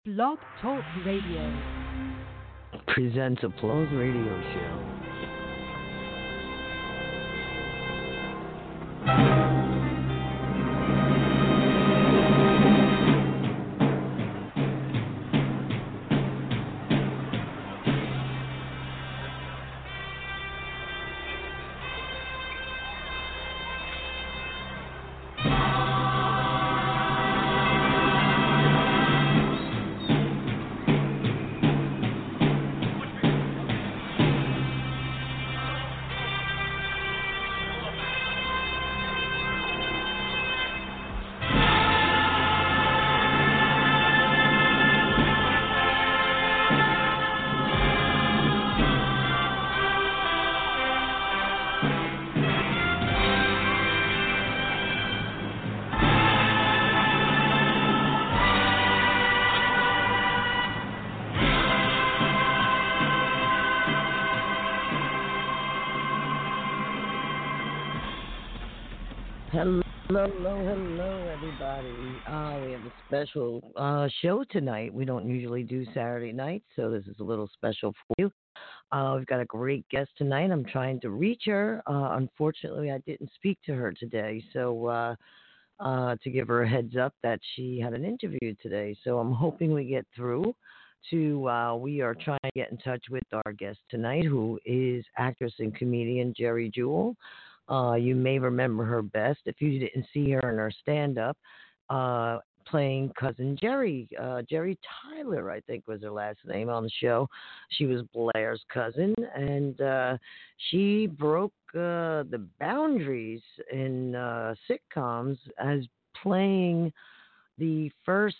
Blog Talk Radio presents a Plug Radio Show. Hello, everybody. We have a special show tonight. We don't usually do Saturday nights, so this is a little special for you. We've got a great guest tonight. I'm trying to reach her. Unfortunately, I didn't speak to her today, so to give her a heads up that she had an interview today. So I'm hoping we get through to, we are trying to get in touch with our guest tonight, who is actress and comedian Geri Jewell. You may remember her best if you didn't see her in her stand-up, playing Cousin Geri. Geri Tyler, I think, was her last name on the show. She was Blair's cousin, and she broke the boundaries in sitcoms as playing the first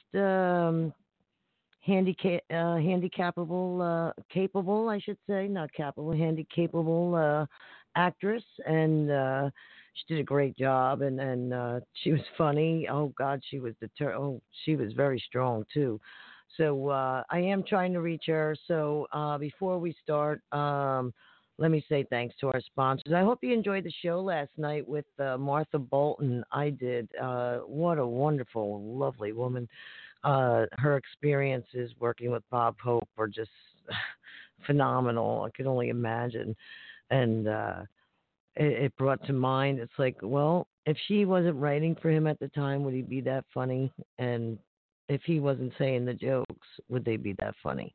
handicapable actress, and she did a great job, and she was funny. Oh God, she was she was very strong too. So I am trying to reach her. So before we start, let me say thanks to our sponsors. I hope you enjoyed the show last night with Martha Bolton. I did. What a wonderful, lovely woman. Her experiences working with Bob Hope were just phenomenal. I could only imagine. And it brought to mind, it's like, well, if she wasn't writing for him at the time, would he be that funny? And if he wasn't saying the jokes, would they be that funny?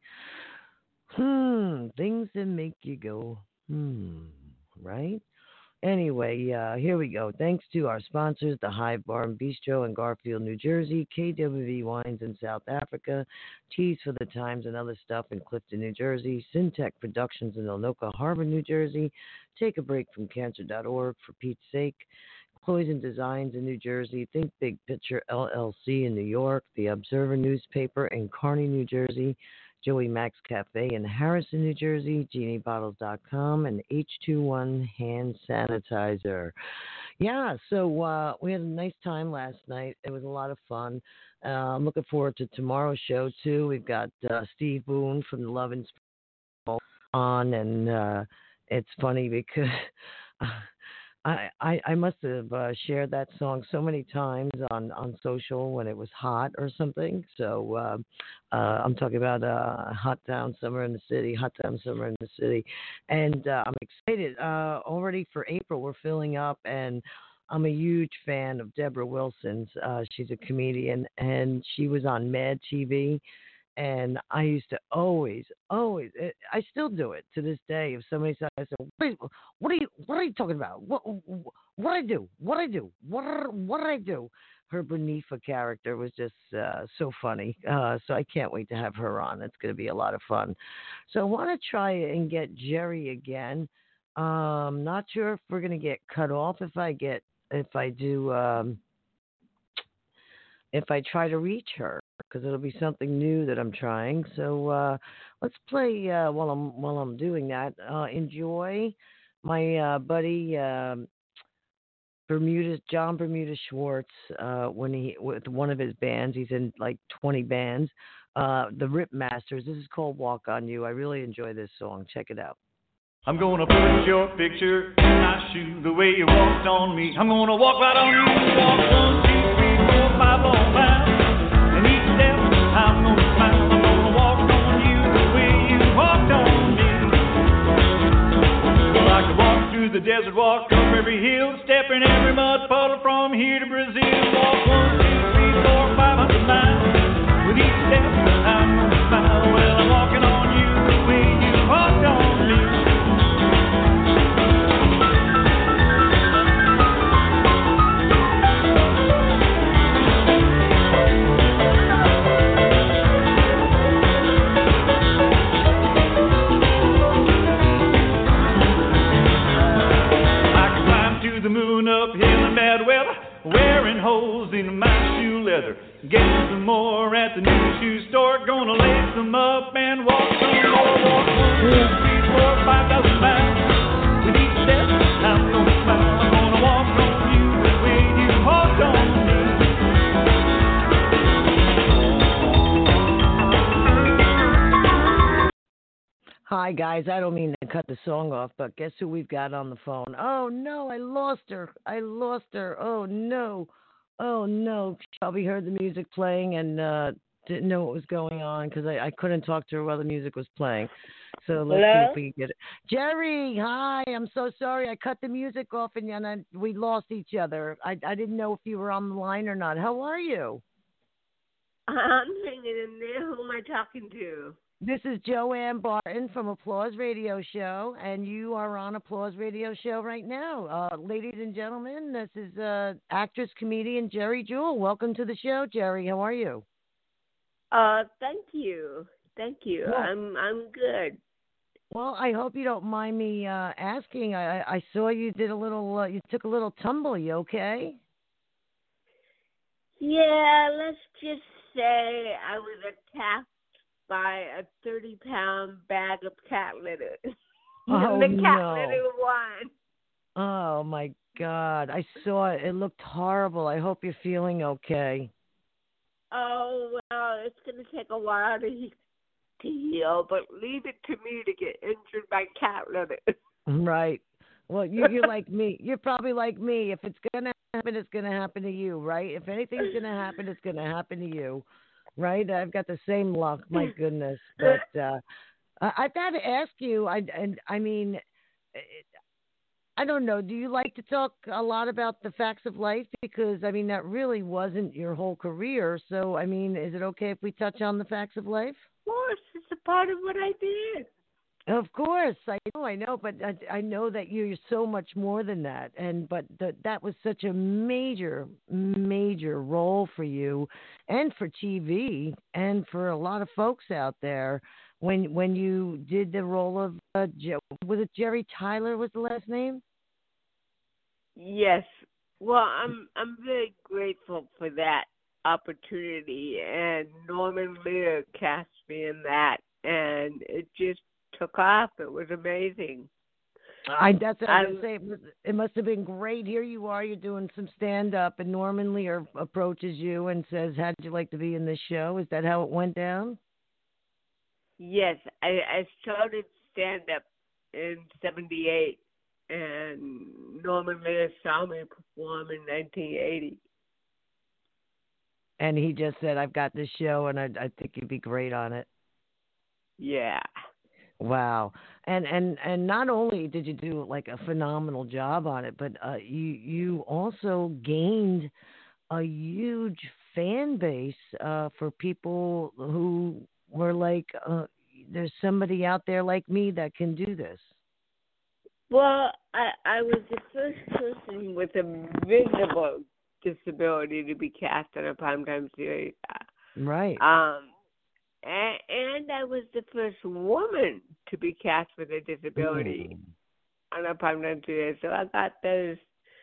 Things that make you go, right? Anyway, here we go. Thanks to our sponsors, the Hive Bar and Bistro in Garfield, New Jersey, KWV Wines in South Africa, Teas for the Times and Other Stuff in Clifton, New Jersey, Syntech Productions in Anoka Harbor, New Jersey, Take a Break from Cancer.org, for Pete's sake, Cloyes Designs in New Jersey, Think Big Picture LLC in New York, The Observer newspaper in Kearney, New Jersey, Joey Max Cafe in Harrison, New Jersey, GenieBottles.com, and H21 Hand Sanitizer. Yeah, so we had a nice time last night. It was a lot of fun. I'm looking forward to tomorrow's show, too. We've got Steve Boone from the Love and Spell on, and it's funny because I must have shared that song so many times on social when it was hot or something. So I'm talking about Hot Town Summer in the City. And I'm excited. Already for April, we're filling up, and I'm a huge fan of Deborah Wilson's. She's a comedian, and she was on Mad TV. And I used to always, I still do it to this day. If somebody says, I said, what are you talking about? What I do? Her Bonifa character was just so funny. So I can't wait to have her on. It's going to be a lot of fun. So I want to try and get Geri again. Not sure if we're going to get cut off if I try to reach her, because it'll be something new that I'm trying. So let's play while I'm doing that. Enjoy my buddy John Bermuda Schwartz with one of his bands. He's in like 20 bands. The Rip Masters. This is called Walk on You. I really enjoy this song. Check it out. I'm gonna put your picture in my shoe the way you walked on me. I'm gonna walk right on you. Walk 1, 2, 3, 4, 5 on 5. And each step I'm gonna smile. desert, walk up every hill, step in every mud puddle from here to Brazil. Walk 1, 2, 3, 4, 500 miles. With each step, I'm gonna smile. Well, I'm walking on you the way you walked on me. The moon uphill in bad weather, wearing holes in my shoe leather. Getting some more at the new shoe store. Gonna lace them up and walk some more. Walk 1, 2, 3, 4, 5,000 miles. With each step, I'm gonna smile. I'm gonna walk on you the way you walked on me. Hi, guys. I don't mean to cut the song off, but guess who we've got on the phone? Oh, no, I lost her. Oh, no. Oh, no. She probably heard the music playing and didn't know what was going on because I couldn't talk to her while the music was playing. So let's see if we can get it. Jerry, hi. I'm so sorry. I cut the music off and we lost each other. I didn't know if you were on the line or not. How are you? I'm hanging in there. Who am I talking to? This is Joanne Barton from Applause Radio Show, and you are on Applause Radio Show right now. Ladies and gentlemen, this is actress, comedian Jerry Jewell. Welcome to the show, Jerry. How are you? Thank you. Well, I'm good. Well, I hope you don't mind me asking. I saw you did a little, you took a little tumble. You okay? Yeah, let's just say I was attacked by a 30-pound bag of cat litter. Oh, the cat no. litter won. Oh, my God. I saw it. It looked horrible. I hope you're feeling okay. Oh, well, it's going to take a while to heal, but leave it to me to get injured by cat litter. Right. Well, you're like me. You're probably like me. If it's going to happen, it's going to happen to you, right? If anything's going to happen, it's going to happen to you. Right, I've got the same luck. My goodness, but I've got to ask you. I mean, I don't know. Do you like to talk a lot about the facts of life? Because I mean, that really wasn't your whole career. So I mean, is it okay if we touch on the facts of life? Of course, it's a part of what I did. Of course, I know, but I know that you're so much more than that, but that was such a major role for you, and for TV, and for a lot of folks out there. When you did the role of was it Jerry Tyler was the last name? Yes. Well, I'm very grateful for that opportunity, and Norman Lear cast me in that, and it just took off. It was amazing. That's what I was going to say. It must have been great. Here you are, you're doing some stand-up, and Norman Lear approaches you and says, how'd you like to be in this show? Is that how it went down? Yes. I started stand-up in 1978, and Norman Lear saw me perform in 1980. And he just said, I've got this show, and I think you'd be great on it. Yeah. Wow. And not only did you do like a phenomenal job on it, but you also gained a huge fan base for people who were like, there's somebody out there like me that can do this. Well, I was the first person with a visible disability to be cast on a primetime series. Right. And I was the first woman to be cast with a disability on a primetime series. So I got those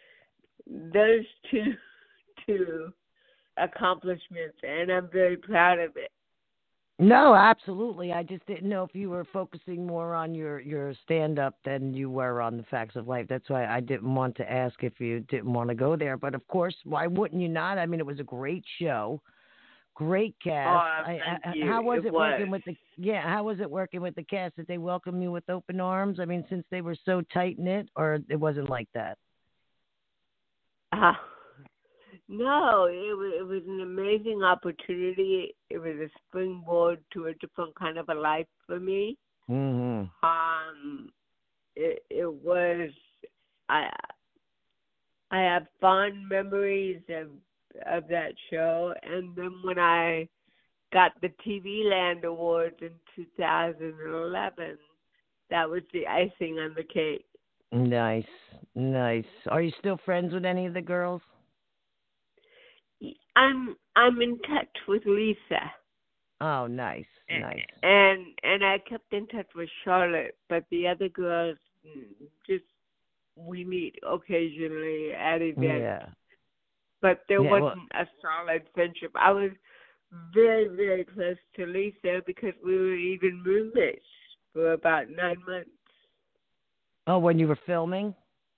two accomplishments, and I'm very proud of it. No, absolutely. I just didn't know if you were focusing more on your stand-up than you were on the facts of life. That's why I didn't want to ask if you didn't want to go there. But, of course, why wouldn't you not? I mean, it was a great show. Great cast. Thank you. How was it working with the? Yeah, how was it working with the cast? Did they welcome you with open arms? I mean, since they were so tight knit, or it wasn't like that? No, it was an amazing opportunity. It was a springboard to a different kind of a life for me. Mm-hmm. It was I I have fond memories of that show. And then when I got the TV Land Awards in 2011, that was the icing on the cake. Nice, nice. Are you still friends with any of the girls? I'm in touch with Lisa. Oh, nice, nice. And I kept in touch with Charlotte, but the other girls just we meet occasionally at events. Yeah. But there Yeah, wasn't a solid friendship. I was very, very close to Lisa because we were even roommates for about 9 months. Oh, when you were filming?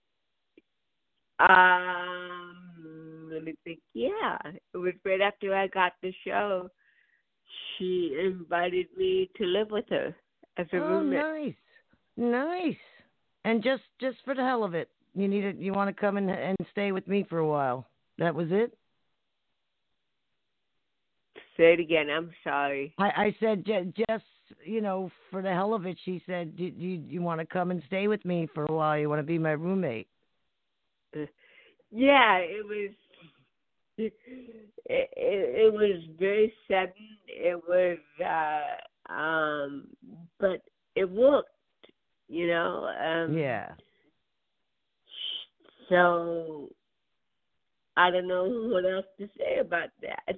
Let me think. Yeah, it was right after I got the show. She invited me to live with her as a roommate. Nice, nice. And just for the hell of it, you want to come and stay with me for a while. That was it? Say it again. I'm sorry. I said just for the hell of it. She said, "Do you want to come and stay with me for a while? You want to be my roommate?" Yeah, it was. It was very sudden. It was, but it worked. Yeah. So I don't know what else to say about that.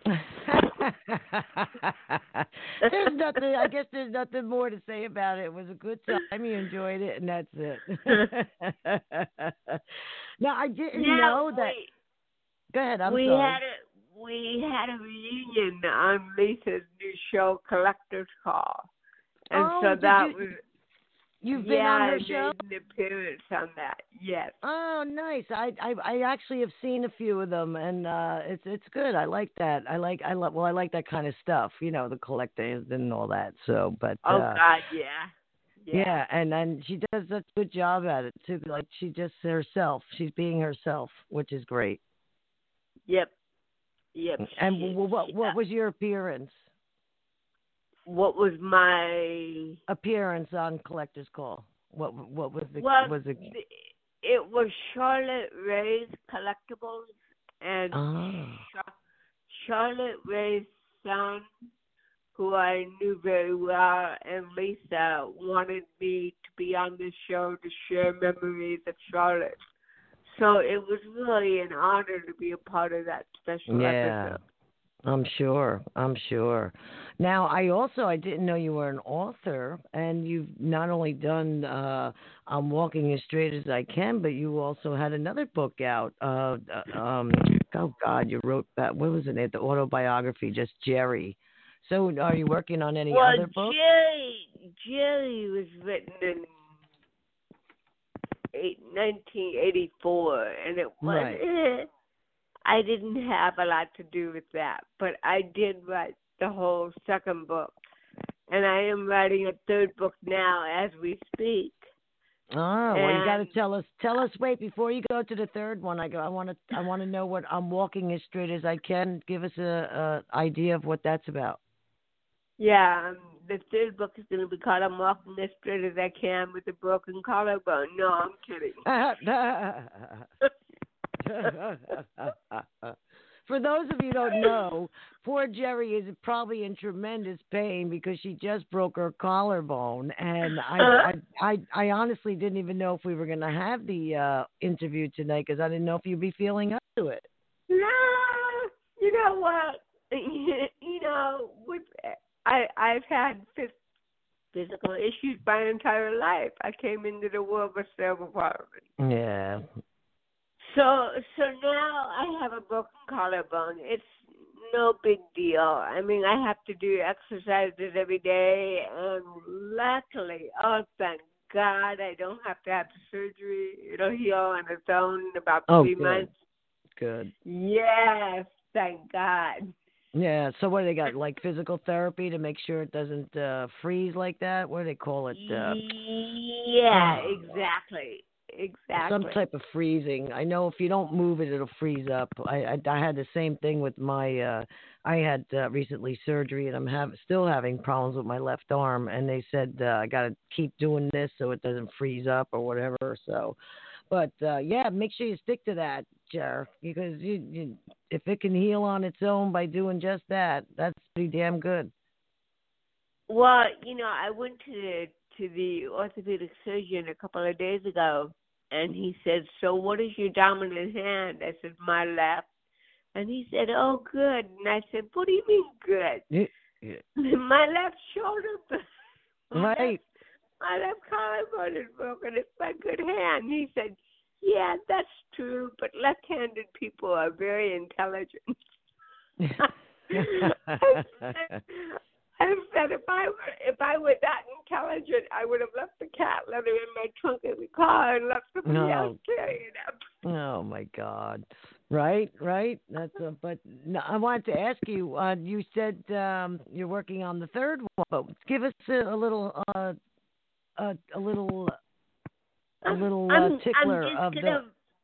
There's nothing. I guess there's nothing more to say about it. It was a good time. You enjoyed it, and that's it. Now I didn't know that. Go ahead. I'm sorry. We had a reunion on Lisa's new show, Collector's Call, and so that was. You've been on her show? Yeah, I made an appearance on that. Yes. Oh, nice. I actually have seen a few of them, and it's good. I like that. I like that kind of stuff. The collectors and all that. So, but. Oh God, yeah. Yeah, and she does such a good job at it too. Like she just herself. She's being herself, which is great. Yep. And what was your appearance? What was my appearance on Collector's Call? What was the was it? It was Charlotte Ray's Collectibles, and Charlotte Ray's son, who I knew very well, and Lisa wanted me to be on the show to share memories of Charlotte. So it was really an honor to be a part of that special episode. I'm sure. Now, I didn't know you were an author, and you've not only done I'm Walking as Straight as I Can, but you also had another book out. Oh, God, you wrote that. What was it? The autobiography, just Jerry. So are you working on any other books? Jerry was written in 1984, and it was... Right. I didn't have a lot to do with that, but I did write the whole second book, and I am writing a third book now as we speak. Oh, well, you got to tell us. Wait, before you go to the third one, I want to know what I'm Walking as Straight as I Can. Give us a idea of what that's about. Yeah, the third book is going to be called I'm Walking as Straight as I Can with a Broken Collarbone. No, I'm kidding. For those of you who don't know, poor Jerry is probably in tremendous pain because she just broke her collarbone, and I honestly didn't even know if we were going to have the interview tonight because I didn't know if you'd be feeling up to it. No, you know what? I've had physical issues my entire life. I came into the world with cerebral palsy. Yeah. So now I have a broken collarbone. It's no big deal. I mean, I have to do exercises every day, and luckily, oh, thank God, I don't have to have the surgery. It'll heal on its own in about 3 months. Good. Yes, thank God. Yeah, so what do they got, like physical therapy to make sure it doesn't freeze like that? What do they call it? Yeah, exactly. Some type of freezing. I know if you don't move it, it'll freeze up. I had the same thing with my. I had recently surgery, and I'm still having problems with my left arm. And they said I got to keep doing this so it doesn't freeze up or whatever. So, But yeah, make sure you stick to that, Jer, because if it can heal on its own by doing just that, that's pretty damn good. Well, I went to the orthopedic surgeon a couple of days ago, and he said, "So what is your dominant hand?" I said, "My left." And he said, "Oh, good." And I said, "What do you mean good?" Yeah. My left shoulder, Right. my left collarbone is broken. It's my good hand. He said, "Yeah, that's true, but left-handed people are very intelligent." I said, if I were that intelligent, I would have left the cat litter in my trunk of the car and let somebody else carry it up. Oh my God! Right. That's but no, I wanted to ask you. You said you're working on the third one. But give us a little tickler of the.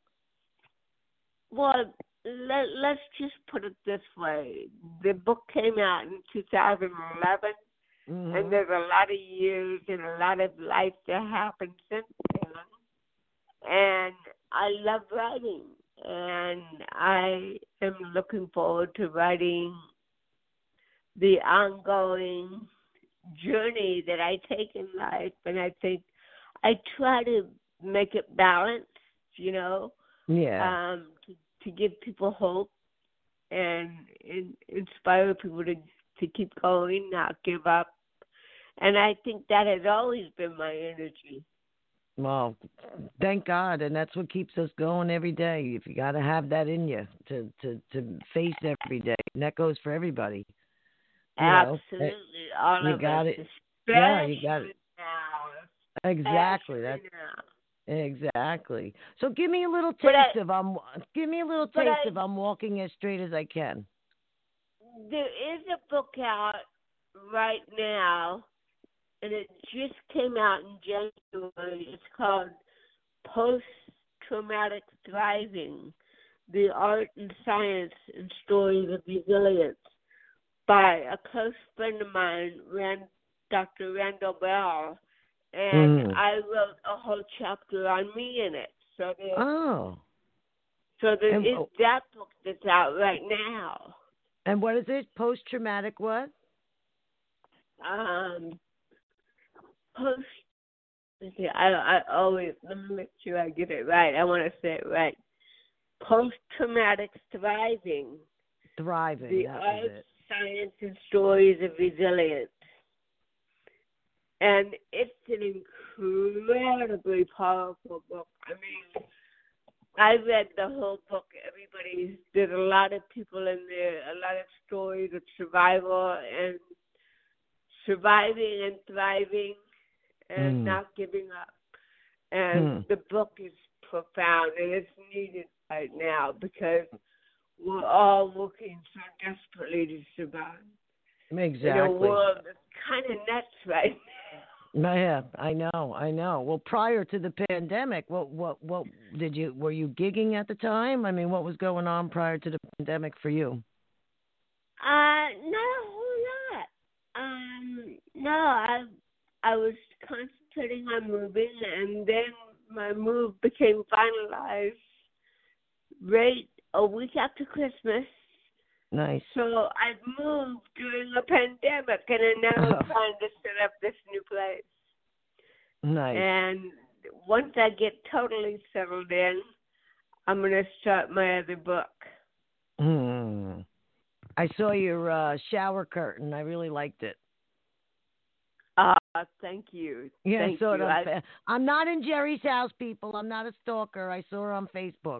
Well, let's just put it this way. The book came out in 2011, and there's a lot of years and a lot of life that happened since then. And I love writing, and I am looking forward to writing the ongoing journey that I take in life. And I think I try to make it balanced, Yeah. To give people hope and inspire people to keep going, not give up. And I think that has always been my energy. Well, thank God, and that's what keeps us going every day. If you got to have that in you to face every day, and that goes for everybody. Absolutely, all you of got us. it. Yeah, you got it. Now. Exactly. That's exactly. So give me a little taste of I'm walking as straight as I can. There is a book out right now, and it just came out in January. It's called Post-Traumatic Thriving: The Art and Science and Stories of Resilience by a close friend of mine, Dr. Randall Bell. And I wrote a whole chapter on me in it. So there is that book that's out right now. And what is it? Post-traumatic what? I always, let me make sure I get it right. I want to say it right. Post-traumatic thriving. Thriving. The art, science, and stories of resilience. And it's an incredibly powerful book. I mean, I read the whole book. There's a lot of people in there, a lot of stories of survival and surviving and thriving and not giving up. And the book is profound, and it's needed right now because we're all working so desperately to survive. Exactly. In a world that's kind of nuts right now. Yeah, I know. Well, prior to the pandemic, what were you gigging at the time? I mean, what was going on prior to the pandemic for you? Not a whole lot. No, I was concentrating on moving, and then my move became finalized right a week after Christmas. Nice. So I moved during a pandemic, and I'm now trying to set up this new place. Nice. And once I get totally settled in, I'm going to start my other book. I saw your shower curtain. I really liked it. Thank you. Yeah, thank I saw it you. on I'm not in Jerry's house, people. I'm not a stalker. I saw her on Facebook.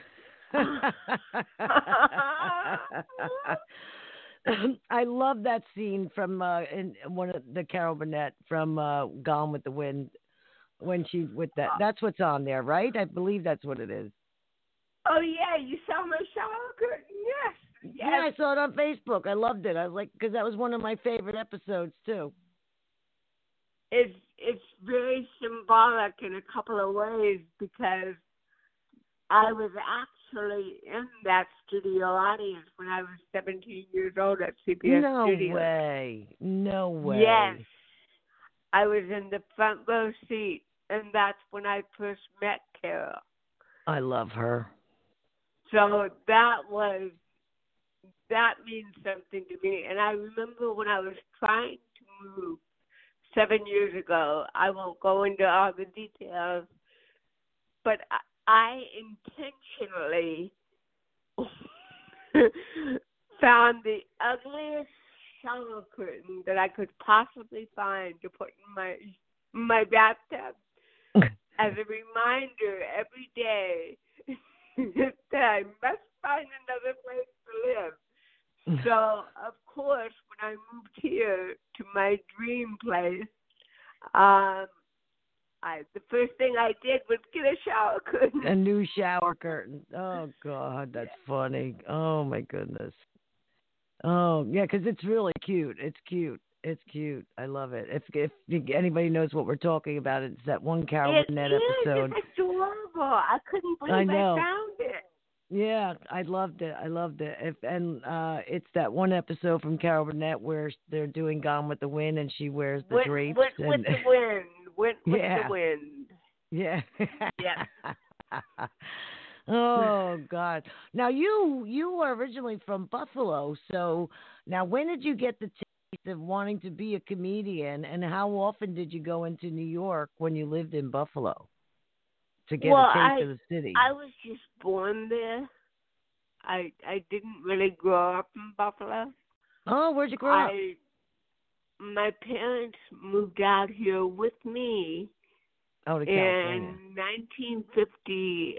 I love that scene from in one of the Carol Burnett from Gone with the Wind when she's with that. That's what's on there, right? I believe that's what it is. Oh yeah, you saw my shower curtain? Yes. Yeah, I saw it on Facebook. I loved it. I was like, because that was one of my favorite episodes too. It's very symbolic in a couple of ways because I was actually in that studio audience when I was 17 years old at CBS Studios. No way. Yes. I was in the front row seat, and that's when I first met Carol. I love her. So that means something to me. And I remember when I was trying to move 7 years ago, I won't go into all the details, but I intentionally found the ugliest shower curtain that I could possibly find to put in my bathtub as a reminder every day that I must find another place to live. So, of course, when I moved here to my dream place, the first thing I did was get a shower curtain. A new shower curtain. Oh, God, that's funny. Oh, my goodness. Oh, yeah, because it's really cute. It's cute. It's cute. I love it. If anybody knows what we're talking about, it's that one Carol Burnett episode. It's adorable. I couldn't believe I found it. Yeah, I loved it. It's that one episode from Carol Burnett where they're doing Gone with the Wind, and she wears the drapes. With the wind. With the wind. Yeah. Yeah. Oh God! Now you were originally from Buffalo, so now when did you get the taste of wanting to be a comedian, and how often did you go into New York when you lived in Buffalo to get a taste of the city? I was just born there. I didn't really grow up in Buffalo. Oh, where'd you grow up? My parents moved out here with me to California. In 1958.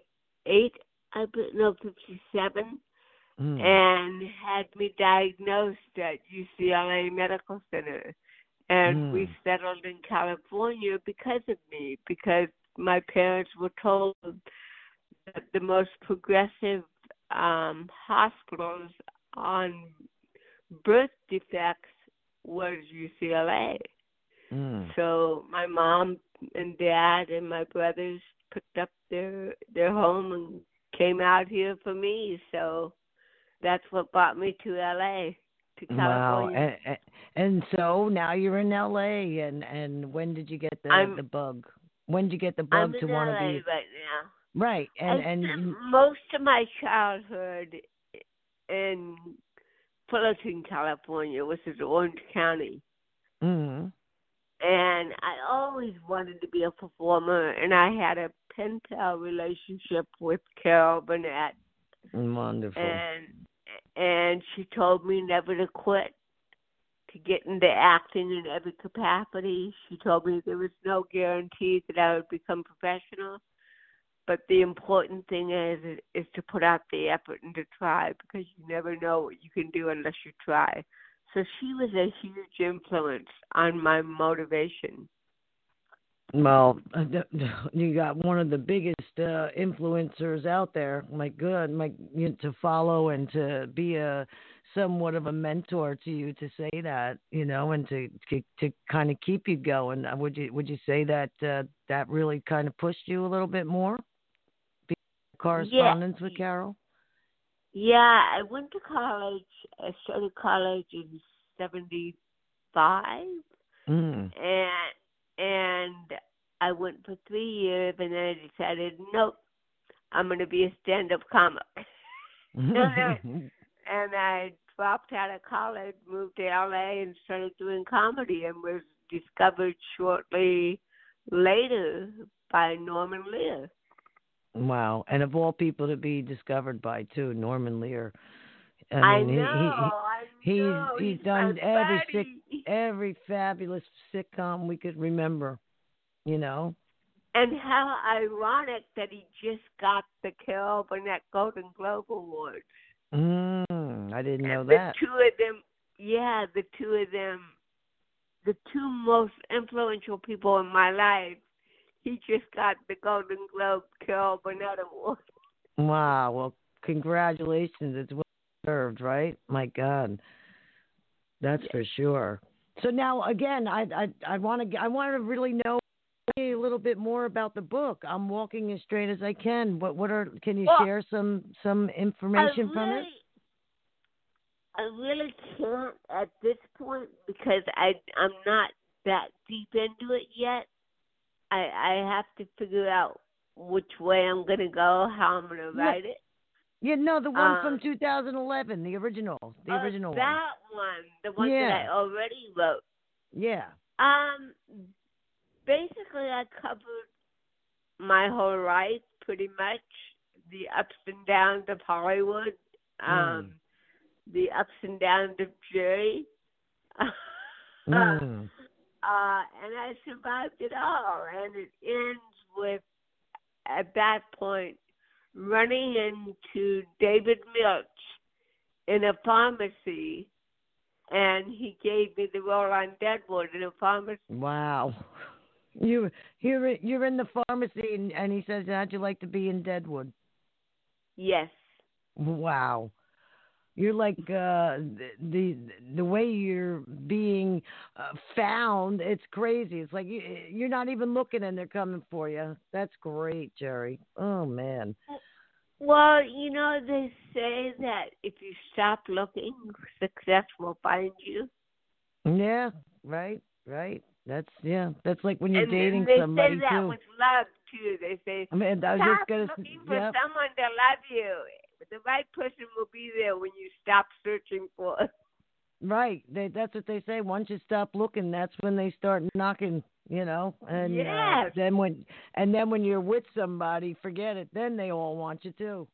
57, and had me diagnosed at UCLA Medical Center. And we settled in California because of me, because my parents were told that the most progressive hospitals on birth defects was UCLA. So my mom and dad and my brothers picked up their home and came out here for me. So that's what brought me to LA, to California. Wow. And so now you're in LA, and when did you get the bug? When did you get the bug to want to be? I'm in LA right now. Right. I spent most of my childhood in Fullerton, California, which is Orange County. Mm-hmm. And I always wanted to be a performer, and I had a pen pal relationship with Carol Burnett. Wonderful. And she told me never to quit, to get into acting in every capacity. She told me there was no guarantee that I would become professional, but the important thing is to put out the effort and to try, because you never know what you can do unless you try. So she was a huge influence on my motivation. Well, you got one of the biggest influencers out there. To follow and to be somewhat of a mentor to you, to say that, and to kind of keep you going. Would you say that that really kind of pushed you a little bit more? Correspondence with Carol? Yeah, I went to college. I started college in 1975, and I went for 3 years, and then I decided, nope, I'm going to be a stand-up comic. And I dropped out of college, moved to LA, and started doing comedy, and was discovered shortly later by Norman Lear. Wow. And of all people to be discovered by, too, Norman Lear. I know. He's done every fabulous sitcom we could remember, And how ironic that he just got the Carol Burnett Golden Globe Award. I didn't know that. The two of them, the two most influential people in my life, he just got the Golden Globe Carol Burnett Award. Wow. Well, congratulations. It's well deserved, right? My God. That's for sure. So now, again, I want to really know a little bit more about the book. I'm walking as straight as I can. Can you share some information from it? I really can't at this point, because I'm not that deep into it yet. I have to figure out which way I'm going to go, how I'm going to write it. Yeah, no, the one from 2011, the original one. That one, the one that I already wrote. Yeah. Basically, I covered my whole life, pretty much, the ups and downs of Hollywood, the ups and downs of Jerry. And I survived it all. And it ends with, at that point, running into David Milch in a pharmacy, and he gave me the role on Deadwood in a pharmacy. Wow. You're in the pharmacy, and he says, how'd you like to be in Deadwood? Yes. Wow. You're like the way you're being found. It's crazy. It's like you're not even looking, and they're coming for you. That's great, Jerry. Oh man. Well, you know, they say that if you stop looking, success will find you. Yeah. Right. That's like when you're dating somebody too. They say that with love too. They say, I mean, I was stop just gonna looking for someone to love you. The right person will be there when you stop searching for it. Right. That's what they say. Once you stop looking, that's when they start knocking, you know. And yes. Then when you're with somebody, forget it. Then they all want you too.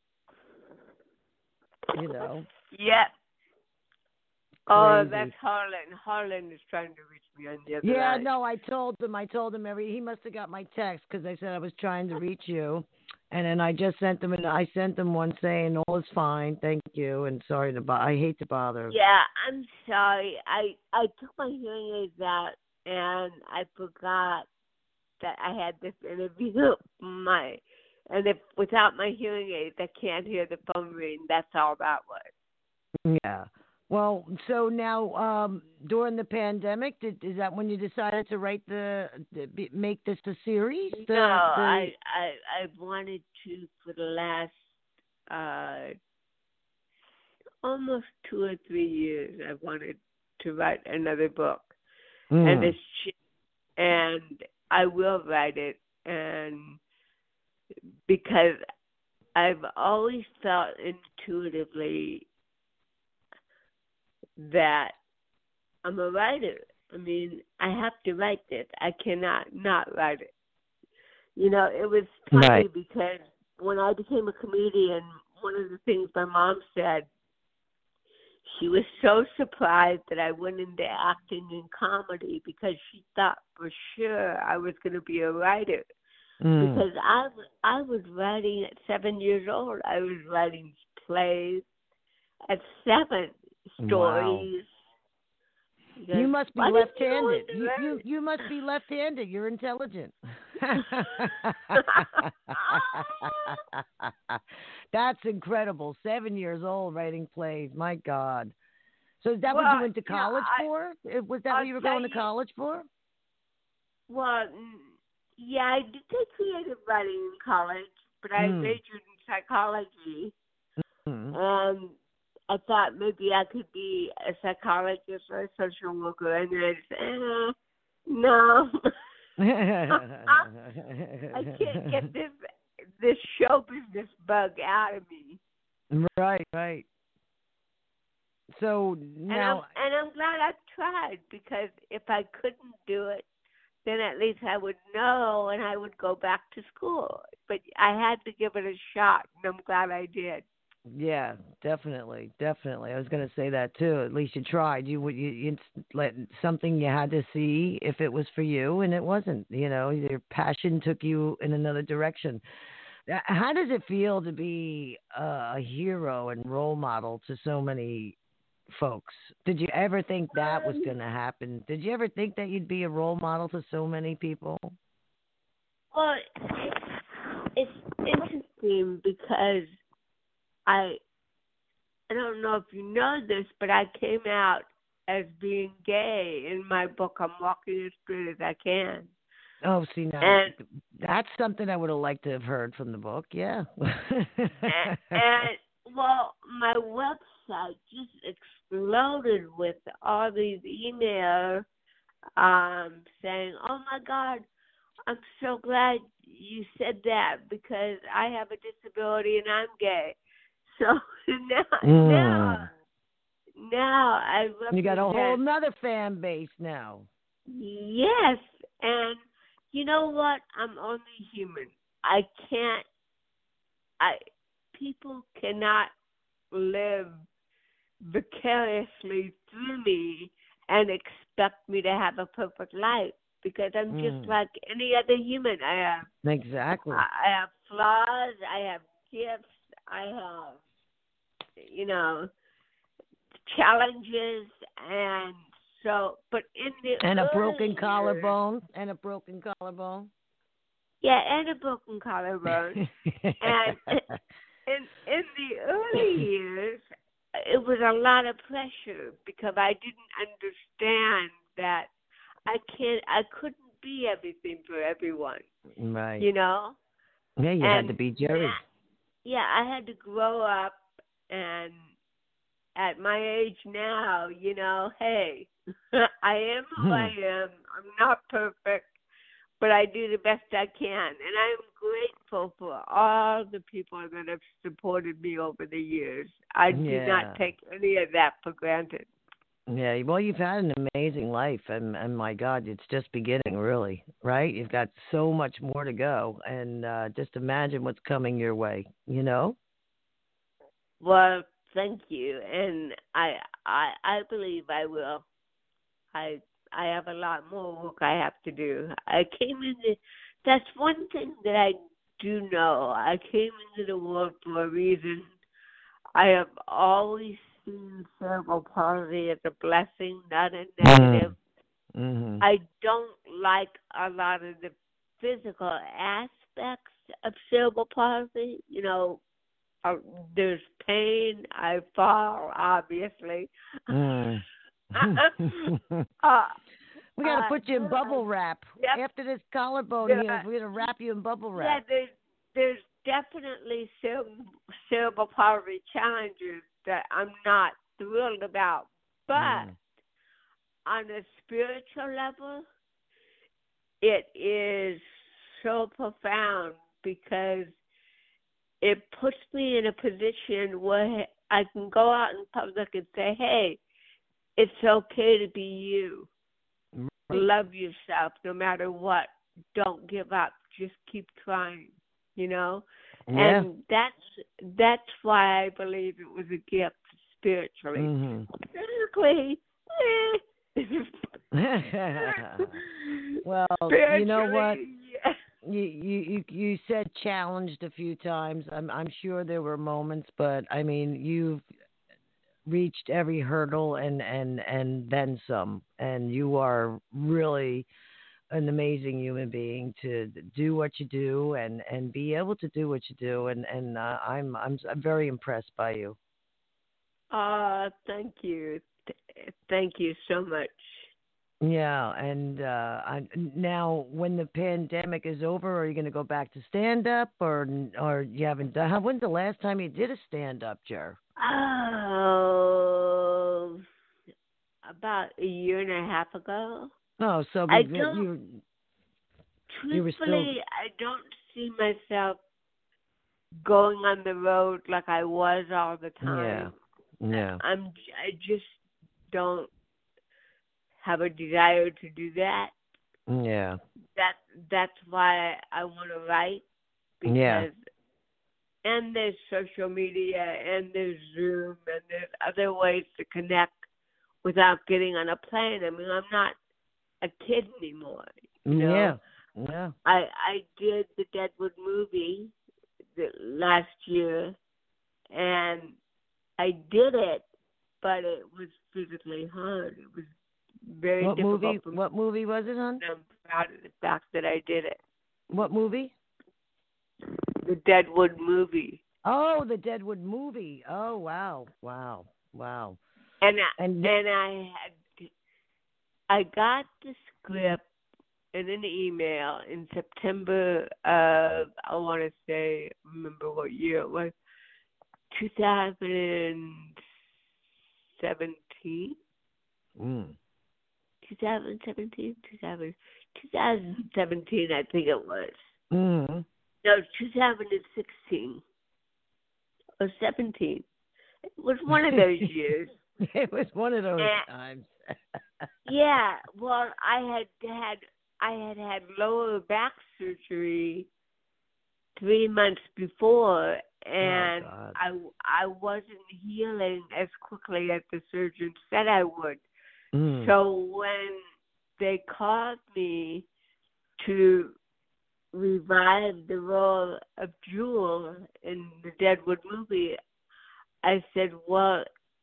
You know. Yeah. Oh, that's Harlan. Harlan is trying to reach me on the other line. Yeah, no, I told him he must have got my text because I said I was trying to reach you. And then I just sent them, one saying all is fine, thank you, and sorry I hate to bother. Yeah, I'm sorry. I took my hearing aids out, and I forgot that I had this interview. Without my hearing aids, I can't hear the phone ring. That's all that was. Yeah. Well, so now during the pandemic, is that when you decided to make this a series? I wanted to for the last almost 2 or 3 years. I wanted to write another book, and I will write it, and because I've always felt intuitively that I'm a writer. I mean, I have to write this. I cannot not write it. You know, it was funny because when I became a comedian, one of the things my mom said, she was so surprised that I went into acting and comedy because she thought for sure I was going to be a writer. Because I was writing at 7 years old. I was writing plays at 7. Stories. Wow. You must be left-handed. You must be left-handed. You're intelligent. That's incredible. 7 years old writing plays. My God. So is that what you went to college for? Was that what you were going to college for? Well, yeah, I did take creative writing in college, but I majored in psychology. And I thought maybe I could be a psychologist or a social worker, and then I said, no. I can't get this show business bug out of me. Right. So now... And I'm glad I tried, because if I couldn't do it, then at least I would know and I would go back to school. But I had to give it a shot, and I'm glad I did. Yeah, definitely. I was going to say that too. At least you tried. You let something you had to see if it was for you, and it wasn't. You know, your passion took you in another direction. How does it feel to be a hero and role model to so many folks? Did you ever think that was going to happen? Did you ever think that you'd be a role model to so many people? Well, it's interesting because I don't know if you know this, but I came out as being gay in my book, I'm Walking as Straight as I Can. Oh, see, now that's something I would have liked to have heard from the book, yeah. Well, my website just exploded with all these emails saying, oh, my God, I'm so glad you said that because I have a disability and I'm gay. So now I represent. You got a whole nother fan base now. Yes, and you know what? I'm only human. People cannot live vicariously through me and expect me to have a perfect life because I'm just like any other human. I have flaws. I have gifts. I have, challenges, and so. But in the and a broken years, collarbone. And a broken collarbone. Yeah, and a broken collarbone. And in the early years, it was a lot of pressure because I didn't understand that I couldn't be everything for everyone. Right. Yeah, you had to be Jerry. Yeah, I had to grow up, and at my age now, hey, I am who I am. I'm not perfect, but I do the best I can. And I'm grateful for all the people that have supported me over the years. I do not take any of that for granted. Yeah, well, you've had an amazing life, and my God, it's just beginning, really, right? You've got so much more to go, and just imagine what's coming your way, Well, thank you, and I believe I will. I have a lot more work I have to do. That's one thing that I do know. I came into the world for a reason. I have always seen cerebral palsy as a blessing, not a negative. Mm-hmm. I don't like a lot of the physical aspects of cerebral palsy. There's pain. I fall, obviously. We got to put you in bubble wrap. Yep. After this collarbone heals, we're going to wrap you in bubble wrap. Yeah, there's definitely cerebral palsy challenges that I'm not thrilled about. But on a spiritual level, it is so profound because it puts me in a position where I can go out in public and say, hey, it's okay to be you. Love yourself no matter what. Don't give up. Just keep trying, Yeah. And that's why I believe it was a gift spiritually. Physically, Well, you know what? Yeah. You said challenged a few times. I'm sure there were moments, but I mean, you've reached every hurdle and then some, and you are really an amazing human being to do what you do and be able to do what you do, and I'm very impressed by you. Thank you. Thank you so much. Yeah, and now when the pandemic is over, are you going to go back to stand up, or you haven't done? When's the last time you did a stand up, Jer? Oh, about a year and a half ago. Oh, so truthfully, I don't see myself going on the road like I was all the time. Yeah. I just don't have a desire to do that. Yeah. That's why I want to write. Because and there's social media, and there's Zoom, and there's other ways to connect without getting on a plane. I mean, I'm not a kid anymore. Yeah. I did the Deadwood movie last year, and I did it, but it was physically hard. It was very difficult. What movie was it, hon? I'm proud of the fact that I did it. What movie? The Deadwood movie. Oh, the Deadwood movie. Oh, wow. And I got the script in an email in September of, I want to say, remember what year it was, 2017. 2017, I think it was. Mm-hmm. No, 2016 or 17. It was one of those years. It was one of those And, times. yeah, well, I had lower back surgery 3 months before, and God. I wasn't healing as quickly as the surgeon said I would. Mm. So when they called me to revive the role of Jewel in the Deadwood movie, I said, well,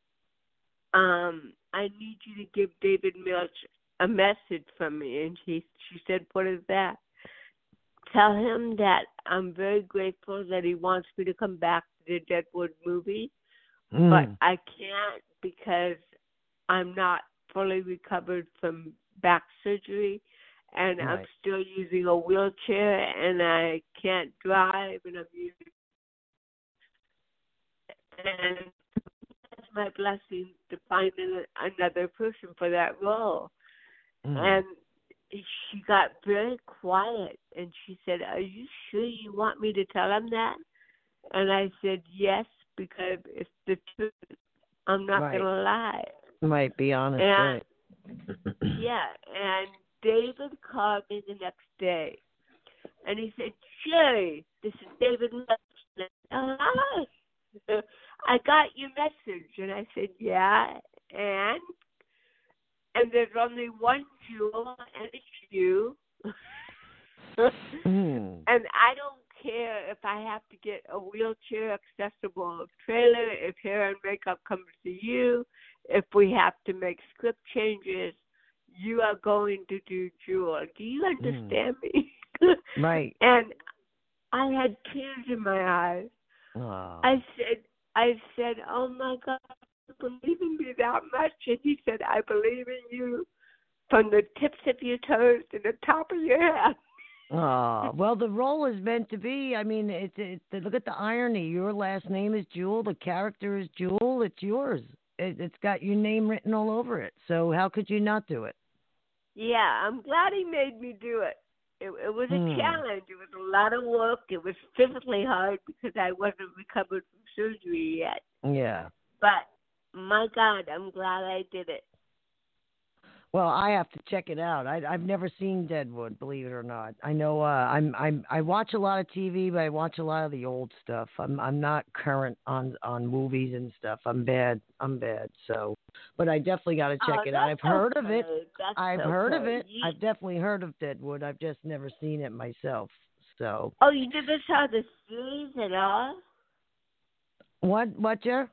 I need you to give David Milch a message from me. And she said, what is that? Tell him that I'm very grateful that he wants me to come back to the Deadwood movie, but I can't because I'm not fully recovered from back surgery, and Right. I'm still using a wheelchair, and I can't drive, and I'm using. And that's my blessing to find another person for that role. And she got very quiet, and she said, are you sure you want me to tell him that? And I said, yes, because it's the truth. I'm not going to lie. Might be honest, and, right. Yeah, and David called me the next day, and he said, Sherry, this is David. Hi. I got your message. And I said, yeah, and there's only one Jewel, and it's you. And I don't care if I have to get a wheelchair accessible trailer, if hair and makeup comes to you, if we have to make script changes, you are going to do Jewel. Do you understand me? Right. And I had tears in my eyes. Oh. I said, oh my God, you believe in me that much? And he said, I believe in you from the tips of your toes to the top of your head. Oh, well, the role is meant to be. I mean, look at the irony. Your last name is Jewel. The character is Jewel. It's yours. It's got your name written all over it. So how could you not do it? Yeah, I'm glad he made me do it. It was a challenge. It was a lot of work. It was physically hard because I wasn't recovered from surgery yet. Yeah. But my God, I'm glad I did it. Well, I have to check it out. I've never seen Deadwood, believe it or not. I know I watch a lot of TV, but I watch a lot of the old stuff. I'm not current on movies and stuff. I'm bad. So, but I definitely got to check it out. I've heard of it. I've heard of it. I've definitely heard of Deadwood. I've just never seen it myself. So. Oh, you never saw the series at all? What, Jer?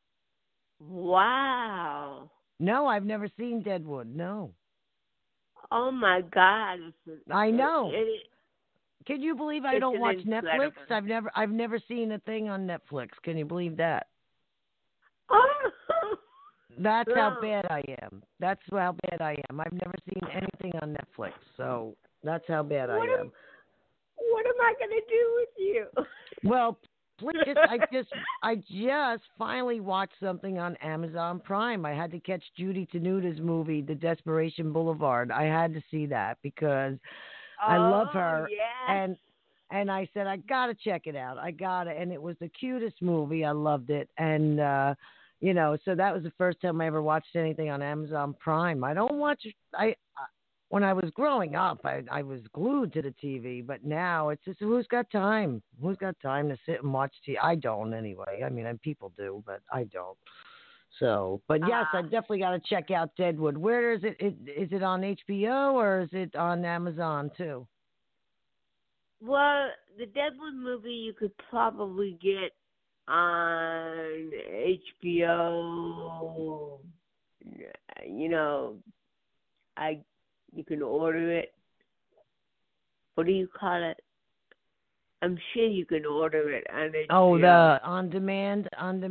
Wow. No, I've never seen Deadwood. No. Oh my God! I know. Can you believe I don't watch incredible. Netflix? I've never seen a thing on Netflix. Can you believe that? Oh. That's how bad I am. That's how bad I am. I've never seen anything on Netflix. So that's how bad I am. What am I going to do with you? Well, I just finally watched something on Amazon Prime. I had to catch Judy Tenuta's movie, The Desperation Boulevard. I had to see that because I love her. Yes. And I said, I got to check it out. I got it. And it was the cutest movie. I loved it. And, so that was the first time I ever watched anything on Amazon Prime. I don't watch, when I was growing up, I was glued to the TV, but now it's just who's got time? Who's got time to sit and watch TV? I don't anyway. I mean, people do, but I don't. So, but yes, I definitely got to check out Deadwood. Where is it? Is it on HBO or is it on Amazon too? Well, the Deadwood movie you could probably get on HBO. You can order it. What do you call it? I'm sure you can order it on HBO. Oh, the on demand.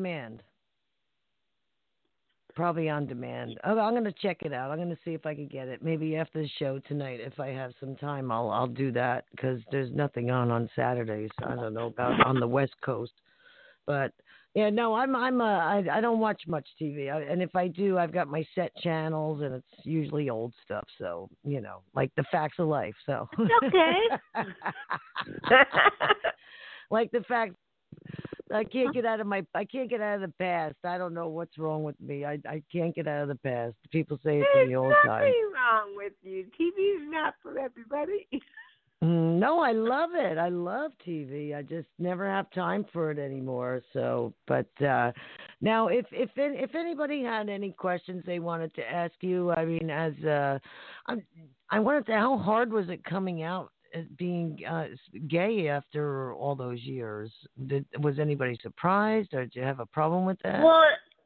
Probably on demand. Oh, I'm going to check it out. I'm going to see if I can get it. Maybe after the show tonight, if I have some time, I'll do that because there's nothing on Saturdays. I don't know about on the West Coast. But Yeah, no, I don't watch much TV, and if I do, I've got my set channels, and it's usually old stuff. So like the facts of life. So It's okay. like the fact I can't get out of the past. I don't know what's wrong with me. I can't get out of the past. People say it to There's me all the time. nothing wrong with you. TV is not for everybody. No, I love it. I love TV. I just never have time for it anymore. So, but now, if anybody had any questions they wanted to ask you, I mean, I wanted to. How hard was it coming out as being gay after all those years? Was anybody surprised, or did you have a problem with that? Well,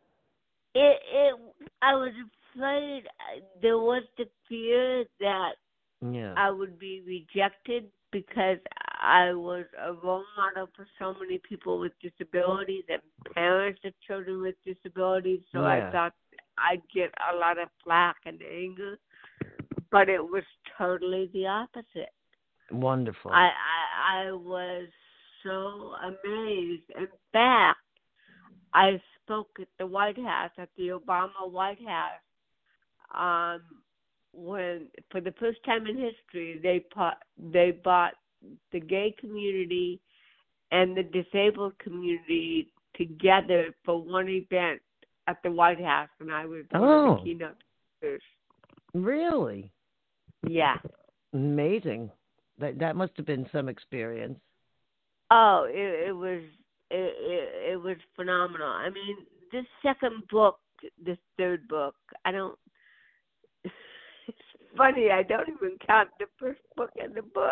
I was afraid. There was the fear that I would be rejected because I was a role model for so many people with disabilities and parents of children with disabilities. So I thought I'd get a lot of flack and anger, but it was totally the opposite. Wonderful. I was so amazed. In fact, I spoke at the White House, at the Obama White House, when, for the first time in history, they brought the gay community and the disabled community together for one event at the White House, and I was one of the keynote speakers. Really? Yeah. Amazing. That must have been some experience. Oh, it was phenomenal. I mean, this third book, it's funny, I don't even count the first book in the book.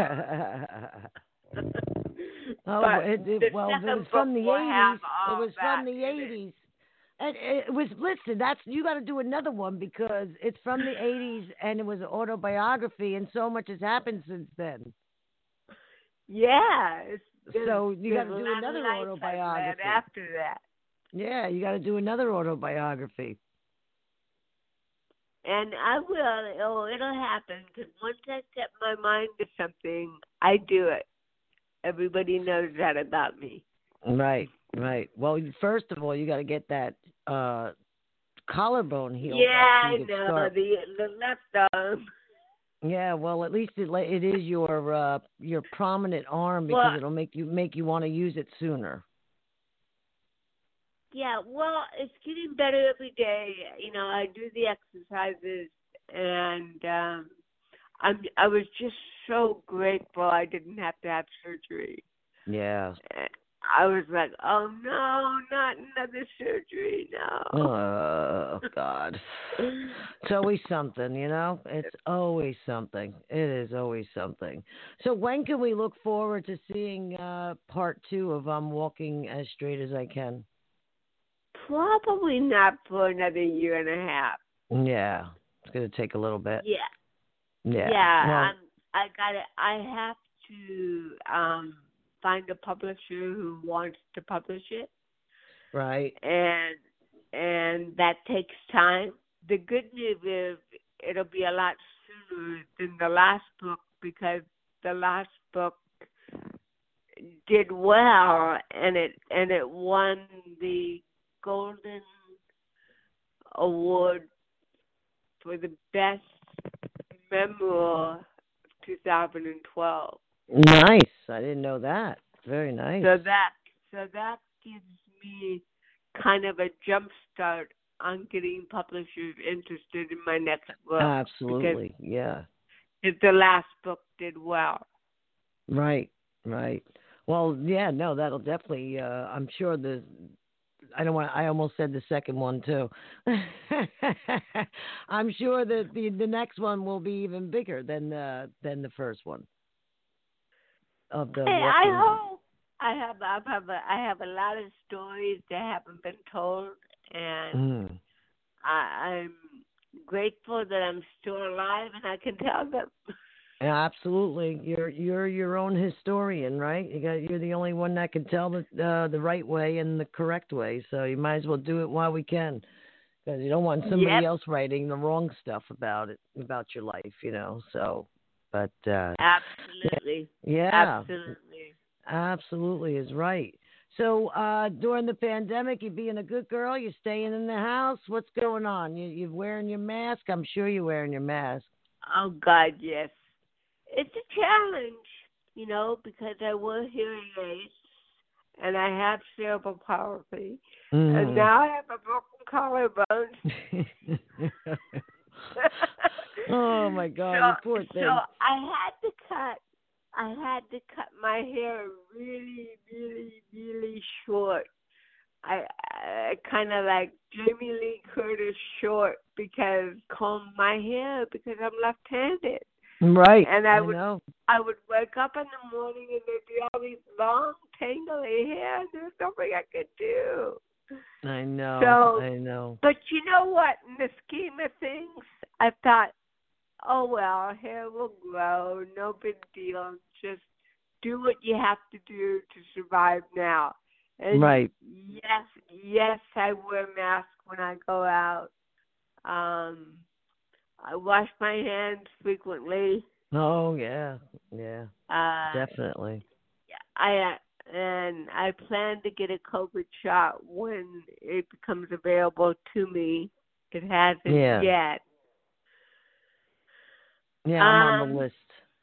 It was from the 80s. It was from the 80s. And it was, listen, you got to do another one because it's from the 80s and it was an autobiography and so much has happened since then. Yeah. So you got to do another autobiography. After that. Yeah, you got to do another autobiography. And I will. Oh, it'll happen because once I set my mind to something, I do it. Everybody knows that about me. Right. Well, first of all, you got to get that collarbone healed. Yeah, I know. The left arm. Yeah, well, at least it is your prominent arm because it'll make you want to use it sooner. Yeah, well, it's getting better every day. I do the exercises, and I was just so grateful I didn't have to have surgery. Yeah. I was like, oh, no, not another surgery, no. Oh, God. It's always something, It's always something. It is always something. So when can we look forward to seeing part 2 of I'm Walking as Straight as I Can? Probably not for another year and a half. Yeah. It's going to take a little bit. Yeah. Yeah. Well, I have to find a publisher who wants to publish it. Right. And that takes time. The good news is it'll be a lot sooner than the last book because the last book did well and it won the Golden Award for the best memoir of 2012. Nice. I didn't know that. Very nice. So that gives me kind of a jump start on getting publishers interested in my next book. Absolutely. Yeah. If the last book did well. Right. Well, yeah, no, that'll definitely I'm sure I almost said the second one too. I'm sure that the next one will be even bigger than the first one. I hope. I have a lot of stories that haven't been told, and I'm grateful that I'm still alive and I can tell them. Absolutely, you're your own historian, right? You're the only one that can tell the right way and the correct way. So you might as well do it while we can, because you don't want somebody else writing the wrong stuff about your life, So, but absolutely, yeah, absolutely. Absolutely is right. So during the pandemic, you being a good girl, you staying in the house. What's going on? You wearing your mask? I'm sure you're wearing your mask. Oh God, yes. It's a challenge, because I wear hearing aids and I have cerebral palsy, and now I have a broken collarbone. Oh my God, you poor thing. So I had to cut my hair really, really, really short. I kind of like Jamie Lee Curtis short because comb my hair because I'm left-handed. Right. And I know. I would wake up in the morning and there'd be all these long, tangly hair, and there's nothing I could do. I know. So, I know. But you know what? In the scheme of things, I thought, oh well, hair will grow, no big deal. Just do what you have to do to survive now. And right. Yes, I wear a mask when I go out. I wash my hands frequently. Oh yeah. Definitely. And I plan to get a COVID shot when it becomes available to me. It hasn't yet. Yeah, I'm on the list.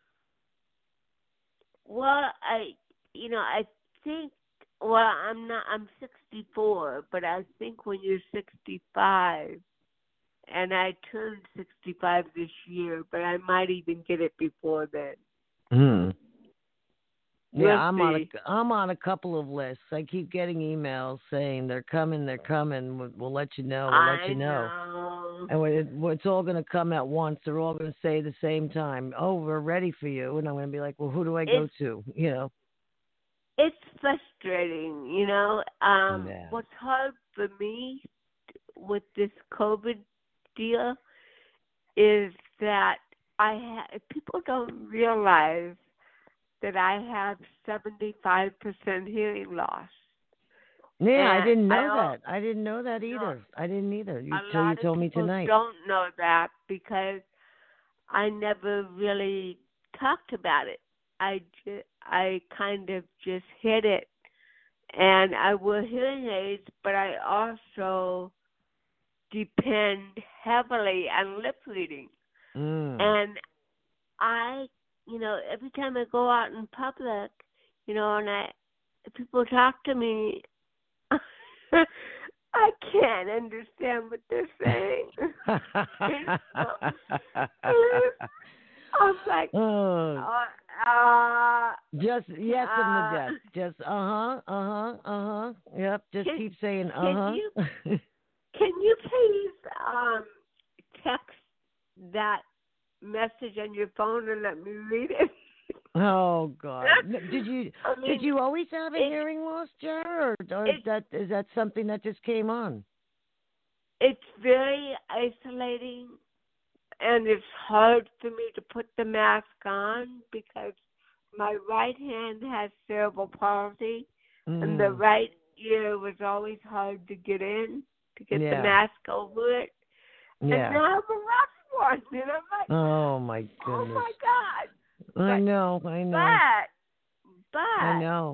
Well, I think. Well, I'm 64, but I think when you're 65, and I turned 65 this year, but I might even get it before then. Yeah, I'm on a couple of lists. I keep getting emails saying they're coming. We'll let you know. I know. And it's all going to come at once. They're all going to say the same time. Oh, we're ready for you. And I'm going to be like, well, who do I go to? It's frustrating, What's hard for me with this COVID deal is that people don't realize that I have 75% hearing loss. Yeah, I didn't know that. I didn't know that either. I didn't either. You told me tonight. Don't know that because I never really talked about it. I kind of just hid it, and I wear hearing aids, but I also depend heavily on lip reading. And I, every time I go out in public, and people talk to me, I can't understand what they're saying. I'm like, just yes and the death. Just Yep. Just keep saying Can you please text that message on your phone and let me read it? Oh God! Did you always have a hearing loss, Jar, or is that something that just came on? It's very isolating. And it's hard for me to put the mask on because my right hand has cerebral palsy, and the right ear was always hard to get in, to get the mask over it. Yeah. And now I have a rough one, and I'm like, oh my goodness. Oh my God. I know. But I know.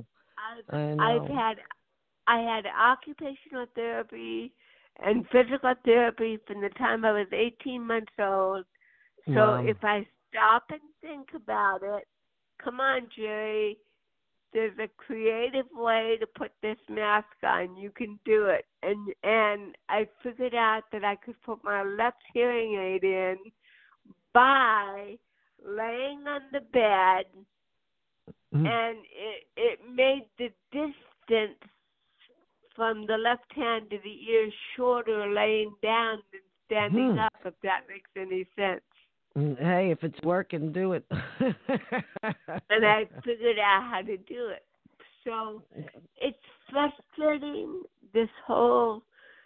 I had occupational therapy and physical therapy from the time I was 18 months old. So if I stop and think about it, come on, Jerry, there's a creative way to put this mask on. You can do it. And I figured out that I could put my left hearing aid in by laying on the bed, and it made the distance from the left hand to the ear shorter laying down than standing up, if that makes any sense. Hey, if it's working, do it. And I figured out how to do it. So it's frustrating, this whole,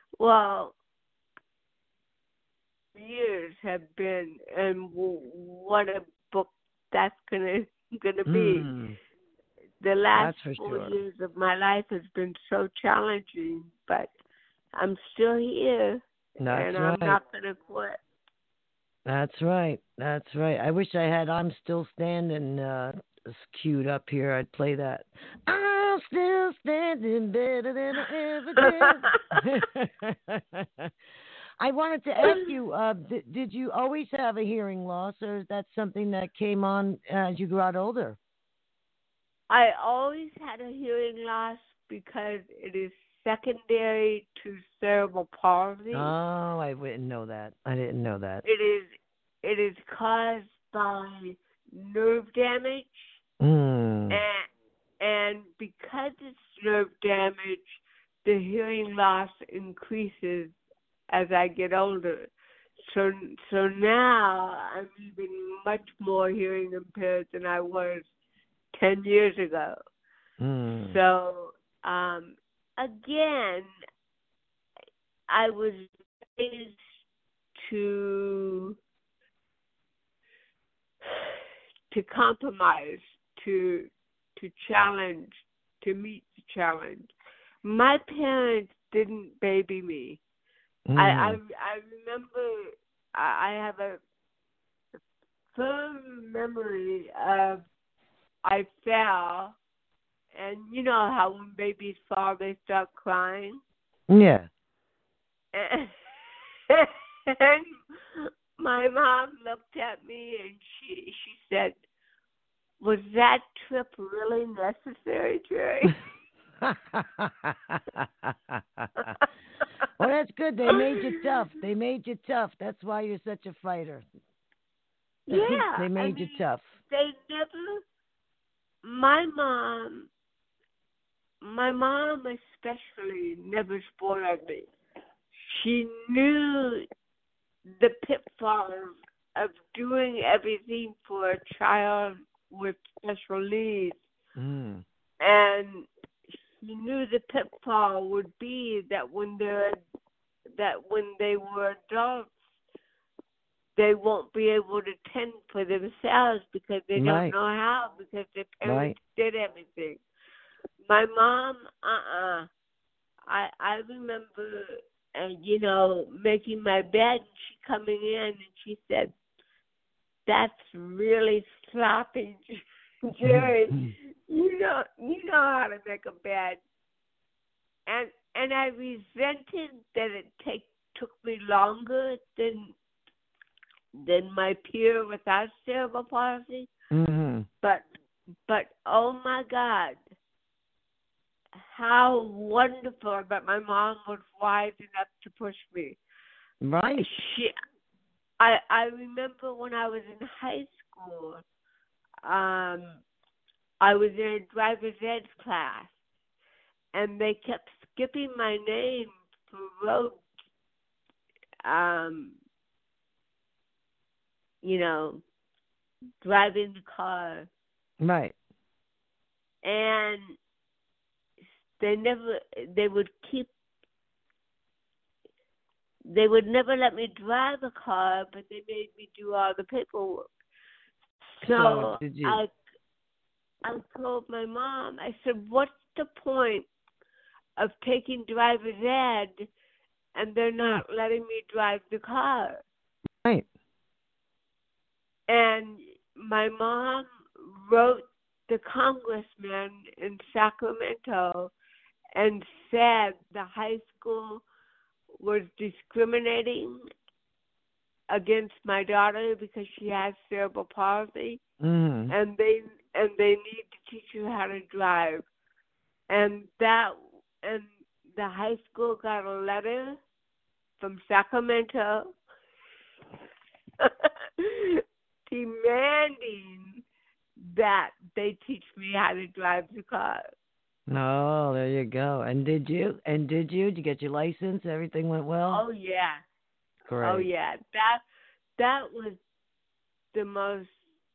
years have been, and what a book that's gonna be. The last 4 years of my life has been so challenging, but I'm still here, and I'm not going to quit. That's right. I wish I had I'm Still Standing this queued up here, I'd play that. I'm still standing better than I ever did. I wanted to ask you, did you always have a hearing loss, or is that something that came on as you got older? I always had a hearing loss because it is secondary to cerebral palsy. Oh, I didn't know that. It is caused by nerve damage, and because it's nerve damage, the hearing loss increases as I get older. So now I'm even much more hearing impaired than I was 10 years ago. So again, I was raised to compromise, to challenge, to meet the challenge. My parents didn't baby me. I remember I have a firm memory of I fell, and you know how when babies fall they start crying? Yeah. And my mom looked at me and she said, "Was that trip really necessary, Jerry?" Well, that's good. They made you tough. That's why you're such a fighter. Yeah. They made you tough. They never. My mom especially never spoiled me. She knew the pitfalls of doing everything for a child with special needs. And she knew the pitfall would be that when they were adults, they won't be able to tend for themselves because they don't know how, because their parents did everything. My mom, I remember, making my bed, and she coming in, and she said, "That's really sloppy, Jerry. You know how to make a bed." And I resented that it took me longer than my peer without cerebral palsy. But oh my God, how wonderful that my mom was wise enough to push me. Right. I remember when I was in high school, I was in a driver's ed class, and they kept skipping my name for road, driving the car. Right. And they would never let me drive a car, but they made me do all the paperwork. So did you? I told my mom, I said, "What's the point of taking driver's ed and they're not letting me drive the car?" Right. And my mom wrote the congressman in Sacramento and said the high school was discriminating against my daughter because she has cerebral palsy, and they need to teach her how to drive. And the high school got a letter from Sacramento demanding that they teach me how to drive the car. Oh, there you go. And did you? Did you get your license? Everything went well? Oh, yeah. Great. Oh, yeah. That was the most...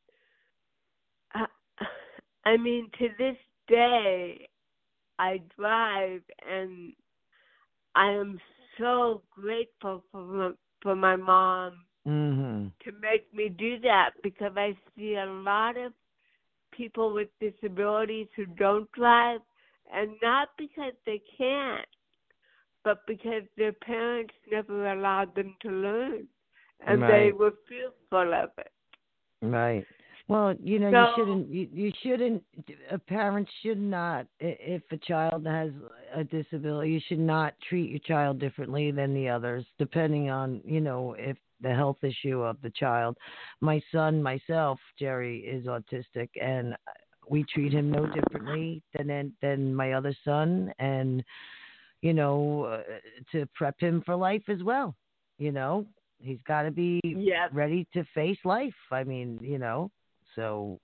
to this day, I drive, and I am so grateful for my mom to make me do that, because I see a lot of people with disabilities who don't drive, and not because they can't, but because their parents never allowed them to learn, and they were fearful of it. Right. Well, you know, So you shouldn't, a parent should not, if a child has a disability, you should not treat your child differently than the others, depending on, you know, if the health issue of the child. My son, myself, Jerry, is autistic, and we treat him no differently than my other son, and, you know, to prep him for life as well, you know. He's got to be yep, ready to face life. I mean, you know, so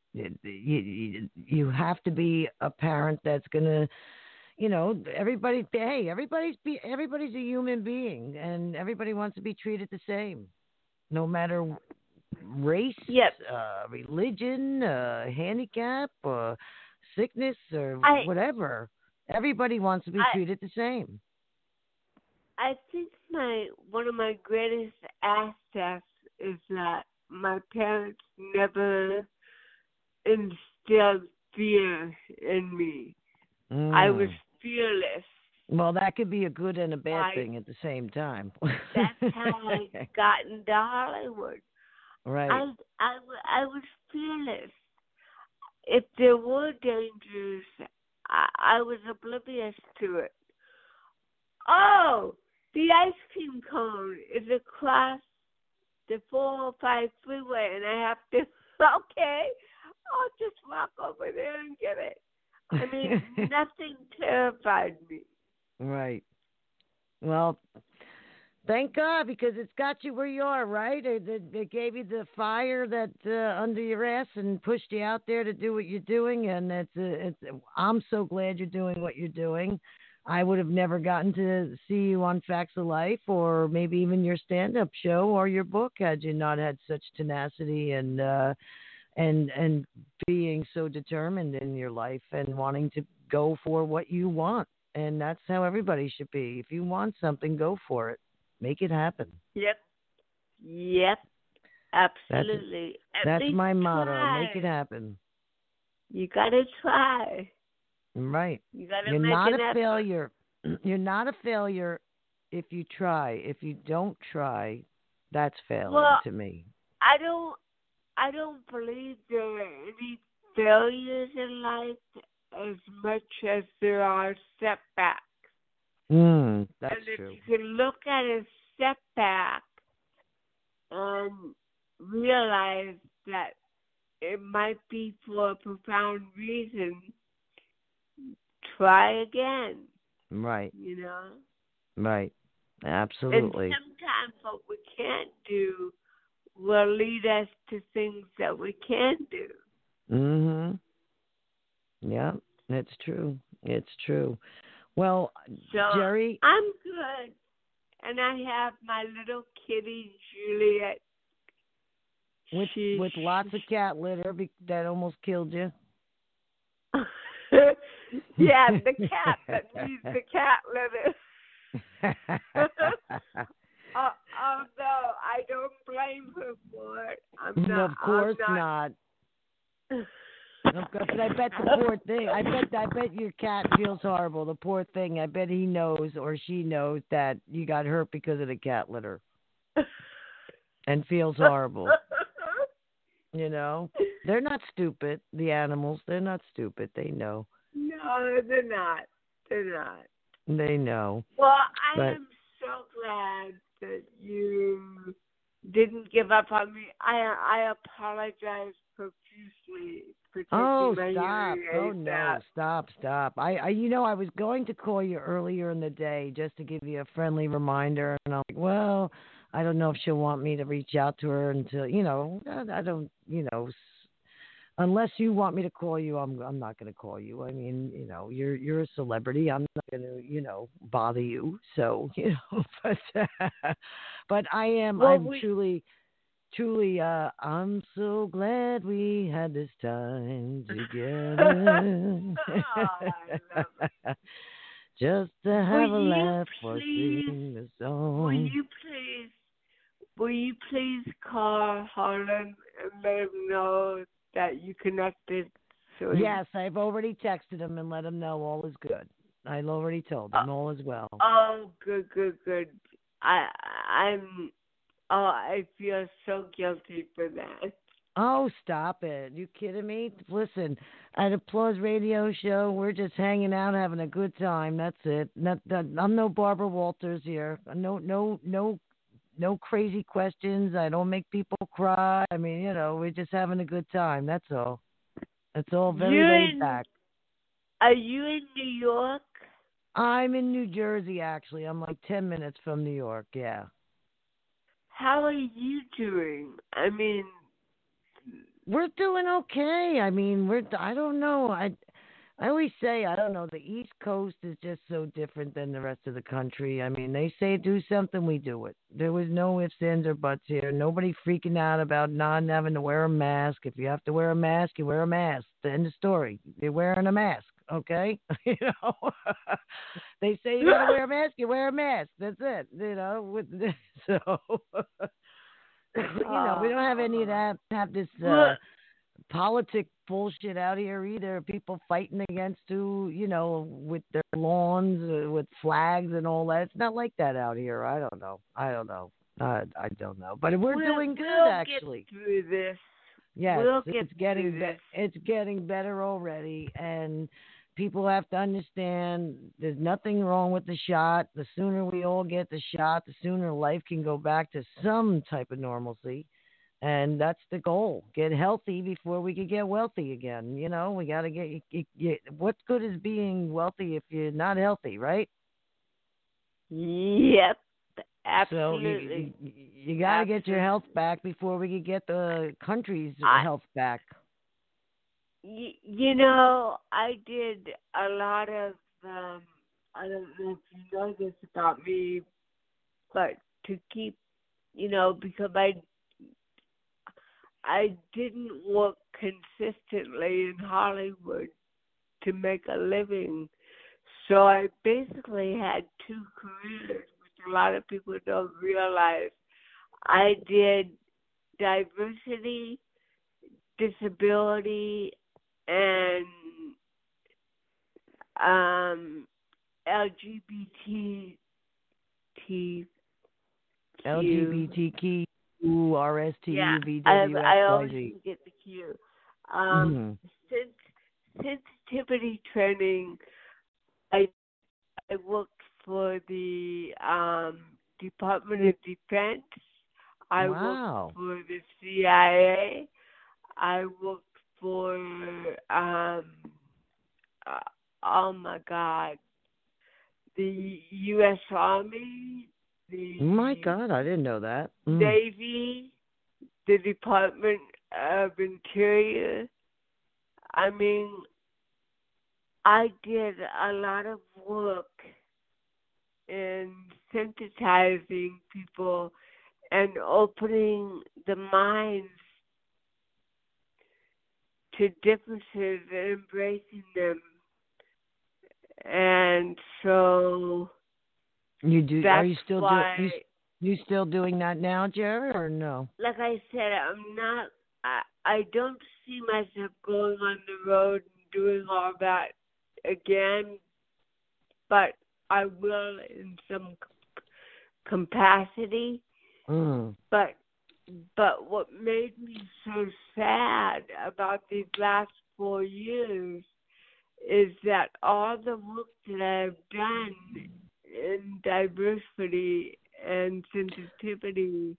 you have to be a parent that's gonna, you know, everybody's a human being, and everybody wants to be treated the same, no matter race, yep. religion, handicap, sickness, or I whatever. Everybody wants to be I treated the same. I think one of my greatest assets is that my parents never instilled fear in me. I was Mm. fearless. Well, that could be a good and a bad I thing at the same time. That's how I got into Hollywood. Right. I was fearless. If there were dangers, I was oblivious to it. Oh, the ice cream cone is across the 405 freeway, and I have to, okay, I'll just walk over there and get it. I mean, nothing terrified me. Right. Well, thank God, because it's got you where you are, right? They gave you the fire that under your ass and pushed you out there to do what you're doing, and I'm so glad you're doing what you're doing. I would have never gotten to see you on Facts of Life, or maybe even your stand-up show or your book, had you not had such tenacity and being so determined in your life and wanting to go for what you want. And that's how everybody should be. If you want something, go for it. Make it happen. Yep, absolutely. That's my motto. Try. Make it happen. You gotta try. Right. You gotta You're make not an a effort. failure. You're not a failure if you try. If you don't try, that's failing to me. I don't believe there are any failures in life as much as there are setbacks. That's and if true. you can look at a setback and realize that it might be for a profound reason, try again. Right. You know? Right. Absolutely. And sometimes what we can't do will lead us to things that we can do. Mhm. Yeah, it's true. It's true. Well, So Jerry, I'm good. And I have my little kitty, Juliet. with lots of cat litter that almost killed you. Yeah, the cat that needs the cat litter. Although I don't blame her for it. Of course not. But I bet the poor thing. I bet your cat feels horrible. The poor thing. I bet he knows or she knows that you got hurt because of the cat litter, and feels horrible. You know, they're not stupid. The animals, they're not stupid. They know. No, they're not. They're not. They know. Well, I am so glad that you didn't give up on me. I apologize profusely for taking my stop. hearing aids out. Stop. I was going to call you earlier in the day just to give you a friendly reminder, and I'm like, well, I don't know if she'll want me to reach out to her until, I don't, unless you want me to call you, I'm not going to call you. I mean, you're a celebrity. I'm not going to, bother you. So, but I am. Well, I'm truly, I'm so glad we had this time together. I love it. Just to have a laugh or sing a song. Will you please call Harlan and let him know that you connected? Yes, I've already texted him and let him know all is good. I've already told him all is well. Oh, good. I feel so guilty for that. Oh, stop it. You kidding me? Listen, at Applause Radio Show, we're just hanging out, having a good time. That's it. I'm no Barbara Walters here. No crazy questions. I don't make people cry. I mean, we're just having a good time. That's all. It's all very laid back. Are you in New York? I'm in New Jersey, actually. I'm like 10 minutes from New York, yeah. How are you doing? I mean, we're doing okay. I mean, I don't know. I always say, I don't know, the East Coast is just so different than the rest of the country. I mean, they say do something, we do it. There was no ifs, ands, or buts here. Nobody freaking out about not having to wear a mask. If you have to wear a mask, you wear a mask. The end of story. You're wearing a mask, okay? They say you gotta wear a mask, you wear a mask. That's it. So we don't have any of that. Have this politic bullshit out here either. People fighting against with their lawns, with flags and all that. It's not like that out here. I don't know. I don't know. But we're doing good, actually. Get through this. Yes, it's getting better already, and people have to understand there's nothing wrong with the shot. The sooner we all get the shot, the sooner life can go back to some type of normalcy. And that's the goal. Get healthy before we can get wealthy again. We got to get what good is being wealthy if you're not healthy, right? Yep, absolutely. So you got to get your health back before we can get the country's health back. I did a lot of, I don't know if you know this about me, but to keep, because I didn't work consistently in Hollywood to make a living. So I basically had two careers, which a lot of people don't realize. I did diversity, disability, and LGBTQ. RSTUVWXYZ. I always get the Q. Sensitivity training. I worked for the Department of Defense. I worked for the CIA. I worked for the U.S. Army. Oh my God, I didn't know that. Navy, the Department of Interior. I mean, I did a lot of work in sensitizing people and opening the minds to differences and embracing them. And so you do. Are you still still doing that now, Jerry, or no? Like I said, I'm not. I don't see myself going on the road and doing all that again, but I will in some capacity. But what made me so sad about these last 4 years is that all the work that I've done in diversity and sensitivity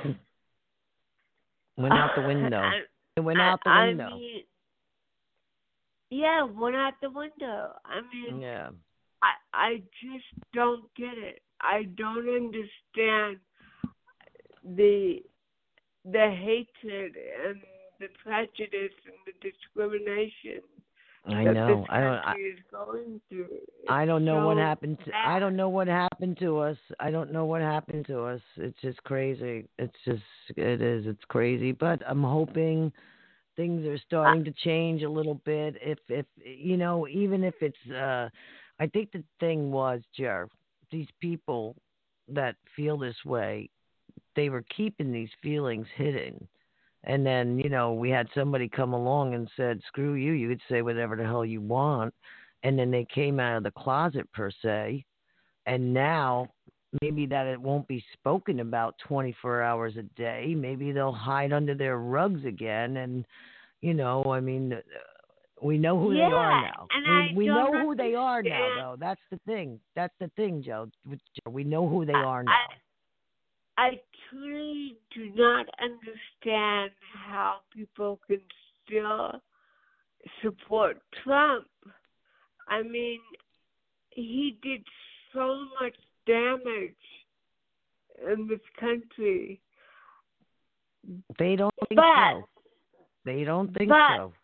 went out the window. It went out the window. I mean, yeah, went out the window. I mean, yeah. I just don't get it. I don't understand the hatred and the prejudice and the discrimination. I know. Is going through. I don't know what happened. I don't know what happened to us. It's just crazy. It's crazy. But I'm hoping things are starting to change a little bit. If even if it's, I think the thing was, Jer, these people that feel this way, they were keeping these feelings hidden. And then, we had somebody come along and said, screw you, you could say whatever the hell you want. And then they came out of the closet, per se. And now maybe that it won't be spoken about 24 hours a day. Maybe they'll hide under their rugs again. And, I mean, we know who they are now. And we know who they are understand. now, though. That's the thing. That's the thing, Joe. We know who they are now. I truly do not understand how people can still support Trump. I mean, he did so much damage in this country. They don't think so. They don't think so.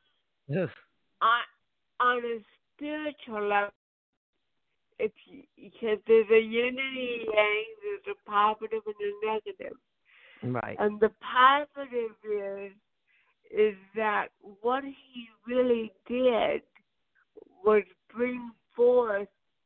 On a spiritual level, because there's a yin and a yang, there's a positive and a negative. Right. And the positive is that what he really did was bring forth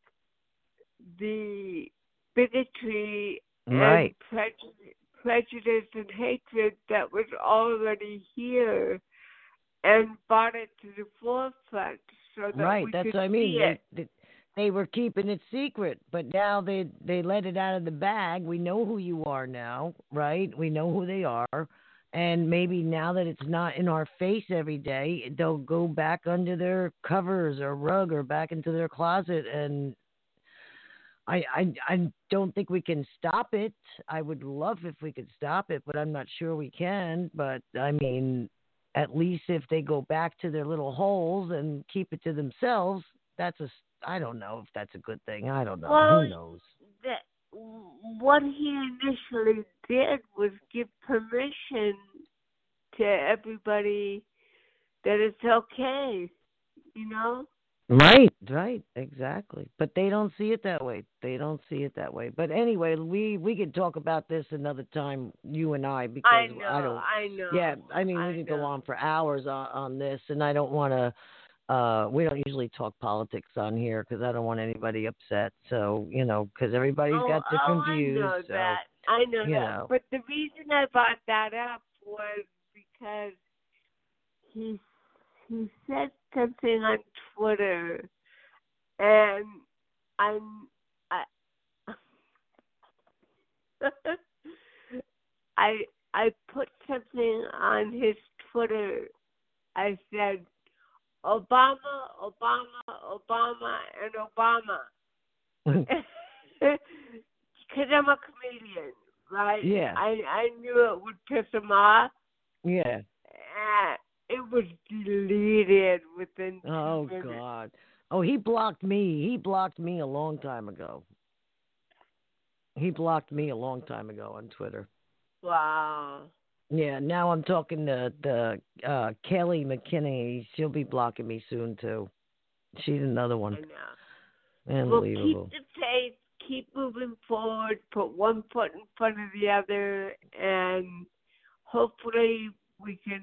the bigotry and prejudice and hatred that was already here and brought it to the forefront so that we that's could what I mean. see it. They were keeping it secret, but now they let it out of the bag. We know who you are now, right? We know who they are. And maybe now that it's not in our face every day, they'll go back under their covers or rug or back into their closet. And I don't think we can stop it. I would love if we could stop it, but I'm not sure we can. But, I mean, at least if they go back to their little holes and keep it to themselves, I don't know if that's a good thing. I don't know. Well, who knows? What he initially did was give permission to everybody that it's okay, Right, exactly. But they don't see it that way. But anyway, we could talk about this another time, you and I, because I know. Yeah, I mean, we could go on for hours on this, and I don't want to. We don't usually talk politics on here because I don't want anybody upset. So, because everybody's got different views. I know that. But the reason I brought that up was because he said something on Twitter, and I put something on his Twitter. I said, Obama, and Obama. Because I'm a comedian, right? Yeah. I knew it would piss him off. Yeah. It was deleted within 2 minutes. Oh, God. Oh, he blocked me. He blocked me a long time ago. On Twitter. Wow. Yeah, now I'm talking to Kelly McKinney. She'll be blocking me soon, too. She's another one. I know. Unbelievable. Well, keep the faith, keep moving forward, put one foot in front of the other, and hopefully we can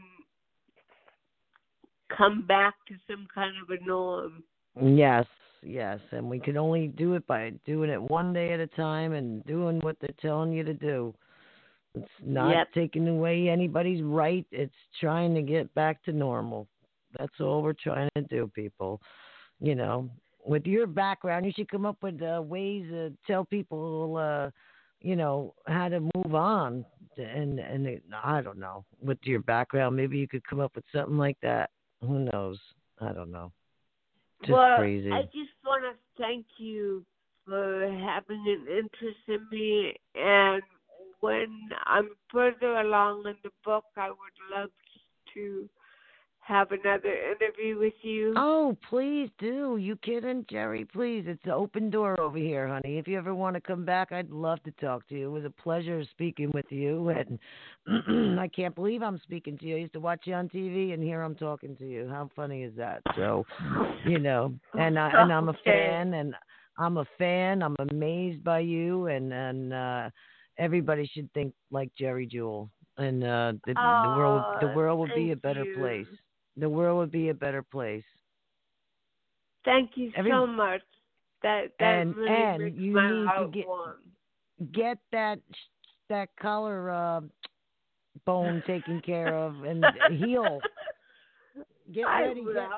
come back to some kind of a norm. Yes, and we can only do it by doing it one day at a time and doing what they're telling you to do. It's not taking away anybody's right. It's trying to get back to normal. That's all we're trying to do, people. With your background, you should come up with ways to tell people, how to move on. And I don't know. With your background, maybe you could come up with something like that. Who knows? I don't know. Just crazy. I just want to thank you for having an interest in me, and when I'm further along in the book, I would love to have another interview with you. Oh, please do. You kidding, Jerry? Please, it's an open door over here, honey. If you ever want to come back, I'd love to talk to you. It was a pleasure speaking with you, and I can't believe I'm speaking to you. I used to watch you on TV, and here I'm talking to you. How funny is that? So, and I'm a fan, and I'm amazed by you, and everybody should think like Jerry Jewell, and the world would be a better place. The world would be a better place. Thank you so much. That really makes you my need heart to warm. Get that collar bone taken care of and heal. Get ready.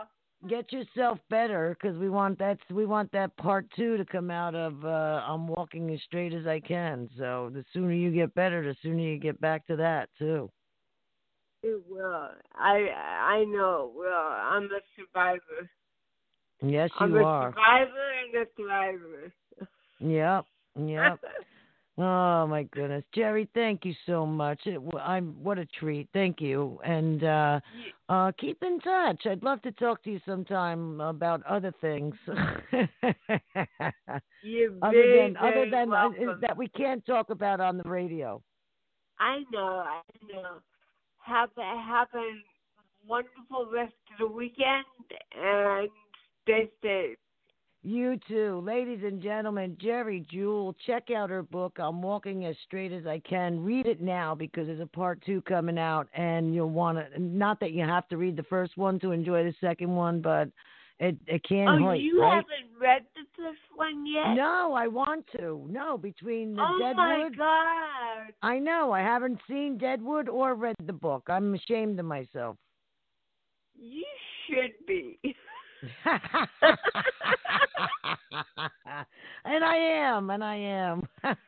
get yourself better because we want that part 2 to come out of I'm walking as straight as I can. So the sooner you get better, the sooner you get back to that too. It will. I know it will. I'm a survivor. Yes, I'm you a are. survivor and a thriver. Yep. Yep. Oh my goodness, Jerry! Thank you so much. What a treat. Thank you, and keep in touch. I'd love to talk to you sometime about other things. You're other very than welcome. that we can't talk about on the radio. I know. Have a wonderful rest of the weekend and stay safe. You too. Ladies and gentlemen, Jerry Jewell, check out her book, I'm Walking as Straight as I Can. Read it now because there's a part 2 coming out and you'll want to, not that you have to read the first one to enjoy the second one, but it can't hurt, you right? haven't read the first one yet? No, I want to. No, between the Deadwood. Oh my God. I know. I haven't seen Deadwood or read the book. I'm ashamed of myself. You should be. And I am.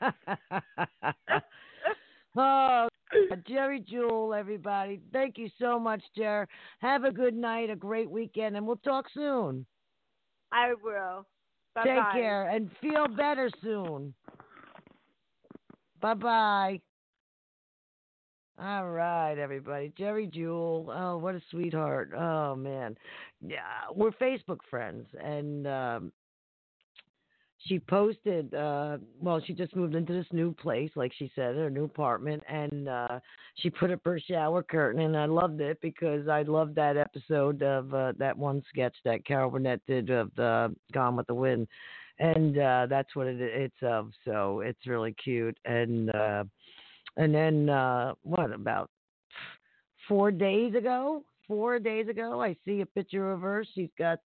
Oh, Jerry Jewell, everybody. Thank you so much, Jer. Have a good night, a great weekend, and we'll talk soon. I will. Bye-bye. Take care and feel better soon. Bye-bye. All right, everybody. Jerry Jewell. Oh, what a sweetheart. Oh, man. Yeah, we're Facebook friends. And she posted, she just moved into this new place, like she said, her new apartment. And she put up her shower curtain. And I loved it because I loved that episode of that one sketch that Carol Burnett did of Gone with the Wind. And that's what it's of. So it's really cute. And then, about 4 days ago, I see a picture of her. She's got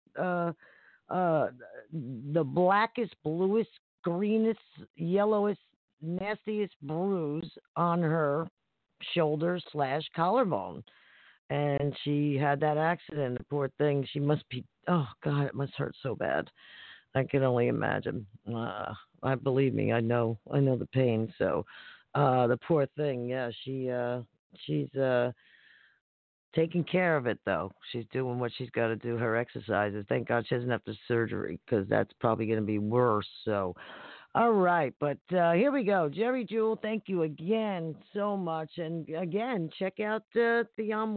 the blackest, bluest, greenest, yellowest, nastiest bruise on her shoulder / collarbone. And she had that accident. The poor thing. She must be, oh, God, it must hurt so bad. I can only imagine. I believe me, I know the pain. So, the poor thing, yeah, she's taking care of it though. She's doing what she's got to do. Her exercises. Thank God she doesn't have the surgery because that's probably going to be worse. So, all right, but here we go. Jerry Jewell, thank you again so much, and again, check out the I'm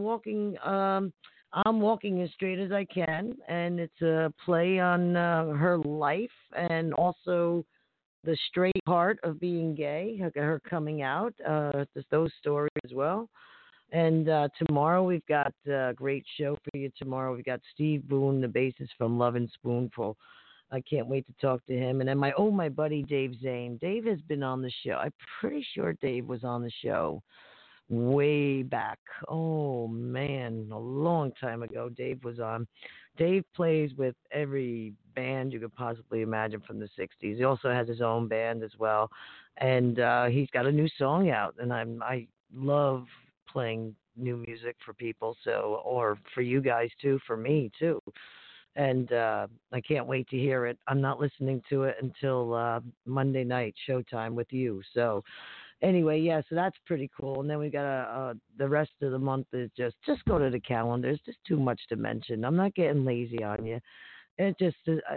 Walking as Straight as I Can, and it's a play on her life and also the straight part of being gay, her coming out, those stories as well. And tomorrow we've got a great show for you. Tomorrow we've got Steve Boone, the bassist from Love and Spoonful. I can't wait to talk to him. And then my buddy Dave Zane. Dave has been on the show. I'm pretty sure Dave was on the show way back. Oh, man, a long time ago Dave was on. Dave plays with every band you could possibly imagine from the 60s. He also has his own band as well. And he's got a new song out. And I love playing new music for people, or for you guys too, for me too. And I can't wait to hear it. I'm not listening to it until Monday night showtime with you. So anyway, yeah, so that's pretty cool. And then we got the rest of the month is just go to the calendar. It's just too much to mention. I'm not getting lazy on you. It just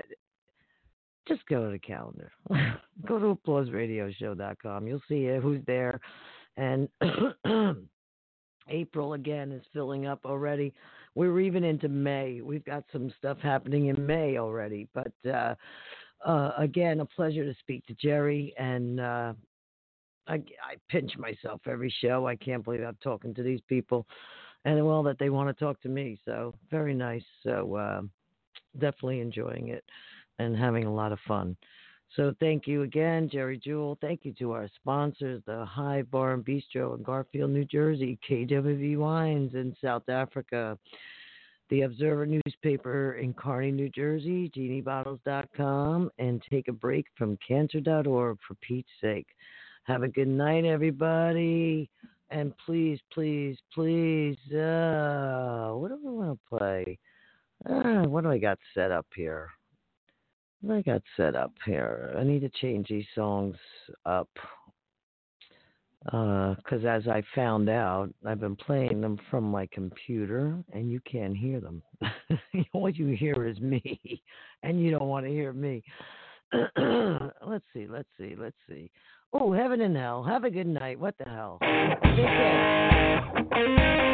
go to the calendar. Go to applauseradioshow.com. You'll see who's there. And April again is filling up already. We're even into May. We've got some stuff happening in May already. But again, a pleasure to speak to Jerry. And I pinch myself every show. I can't believe I'm talking to these people, and well, that they want to talk to me. So very nice. So definitely enjoying it and having a lot of fun. So thank you again, Jerry Jewell. Thank you to our sponsors, the Hive Bar and Bistro in Garfield, New Jersey, KWV Wines in South Africa, the Observer newspaper in Kearney, New Jersey, GenieBottles.com, and Take a Break from Cancer.org, for Pete's sake. Have a good night, everybody. And please, please, please, what do I want to play? What do I I got set up here? I need to change these songs up. Because as I found out, I've been playing them from my computer, and you can't hear them. All you hear is me, and you don't want to hear me. Let's see. Oh, heaven and hell. Have a good night. What the hell? Take care.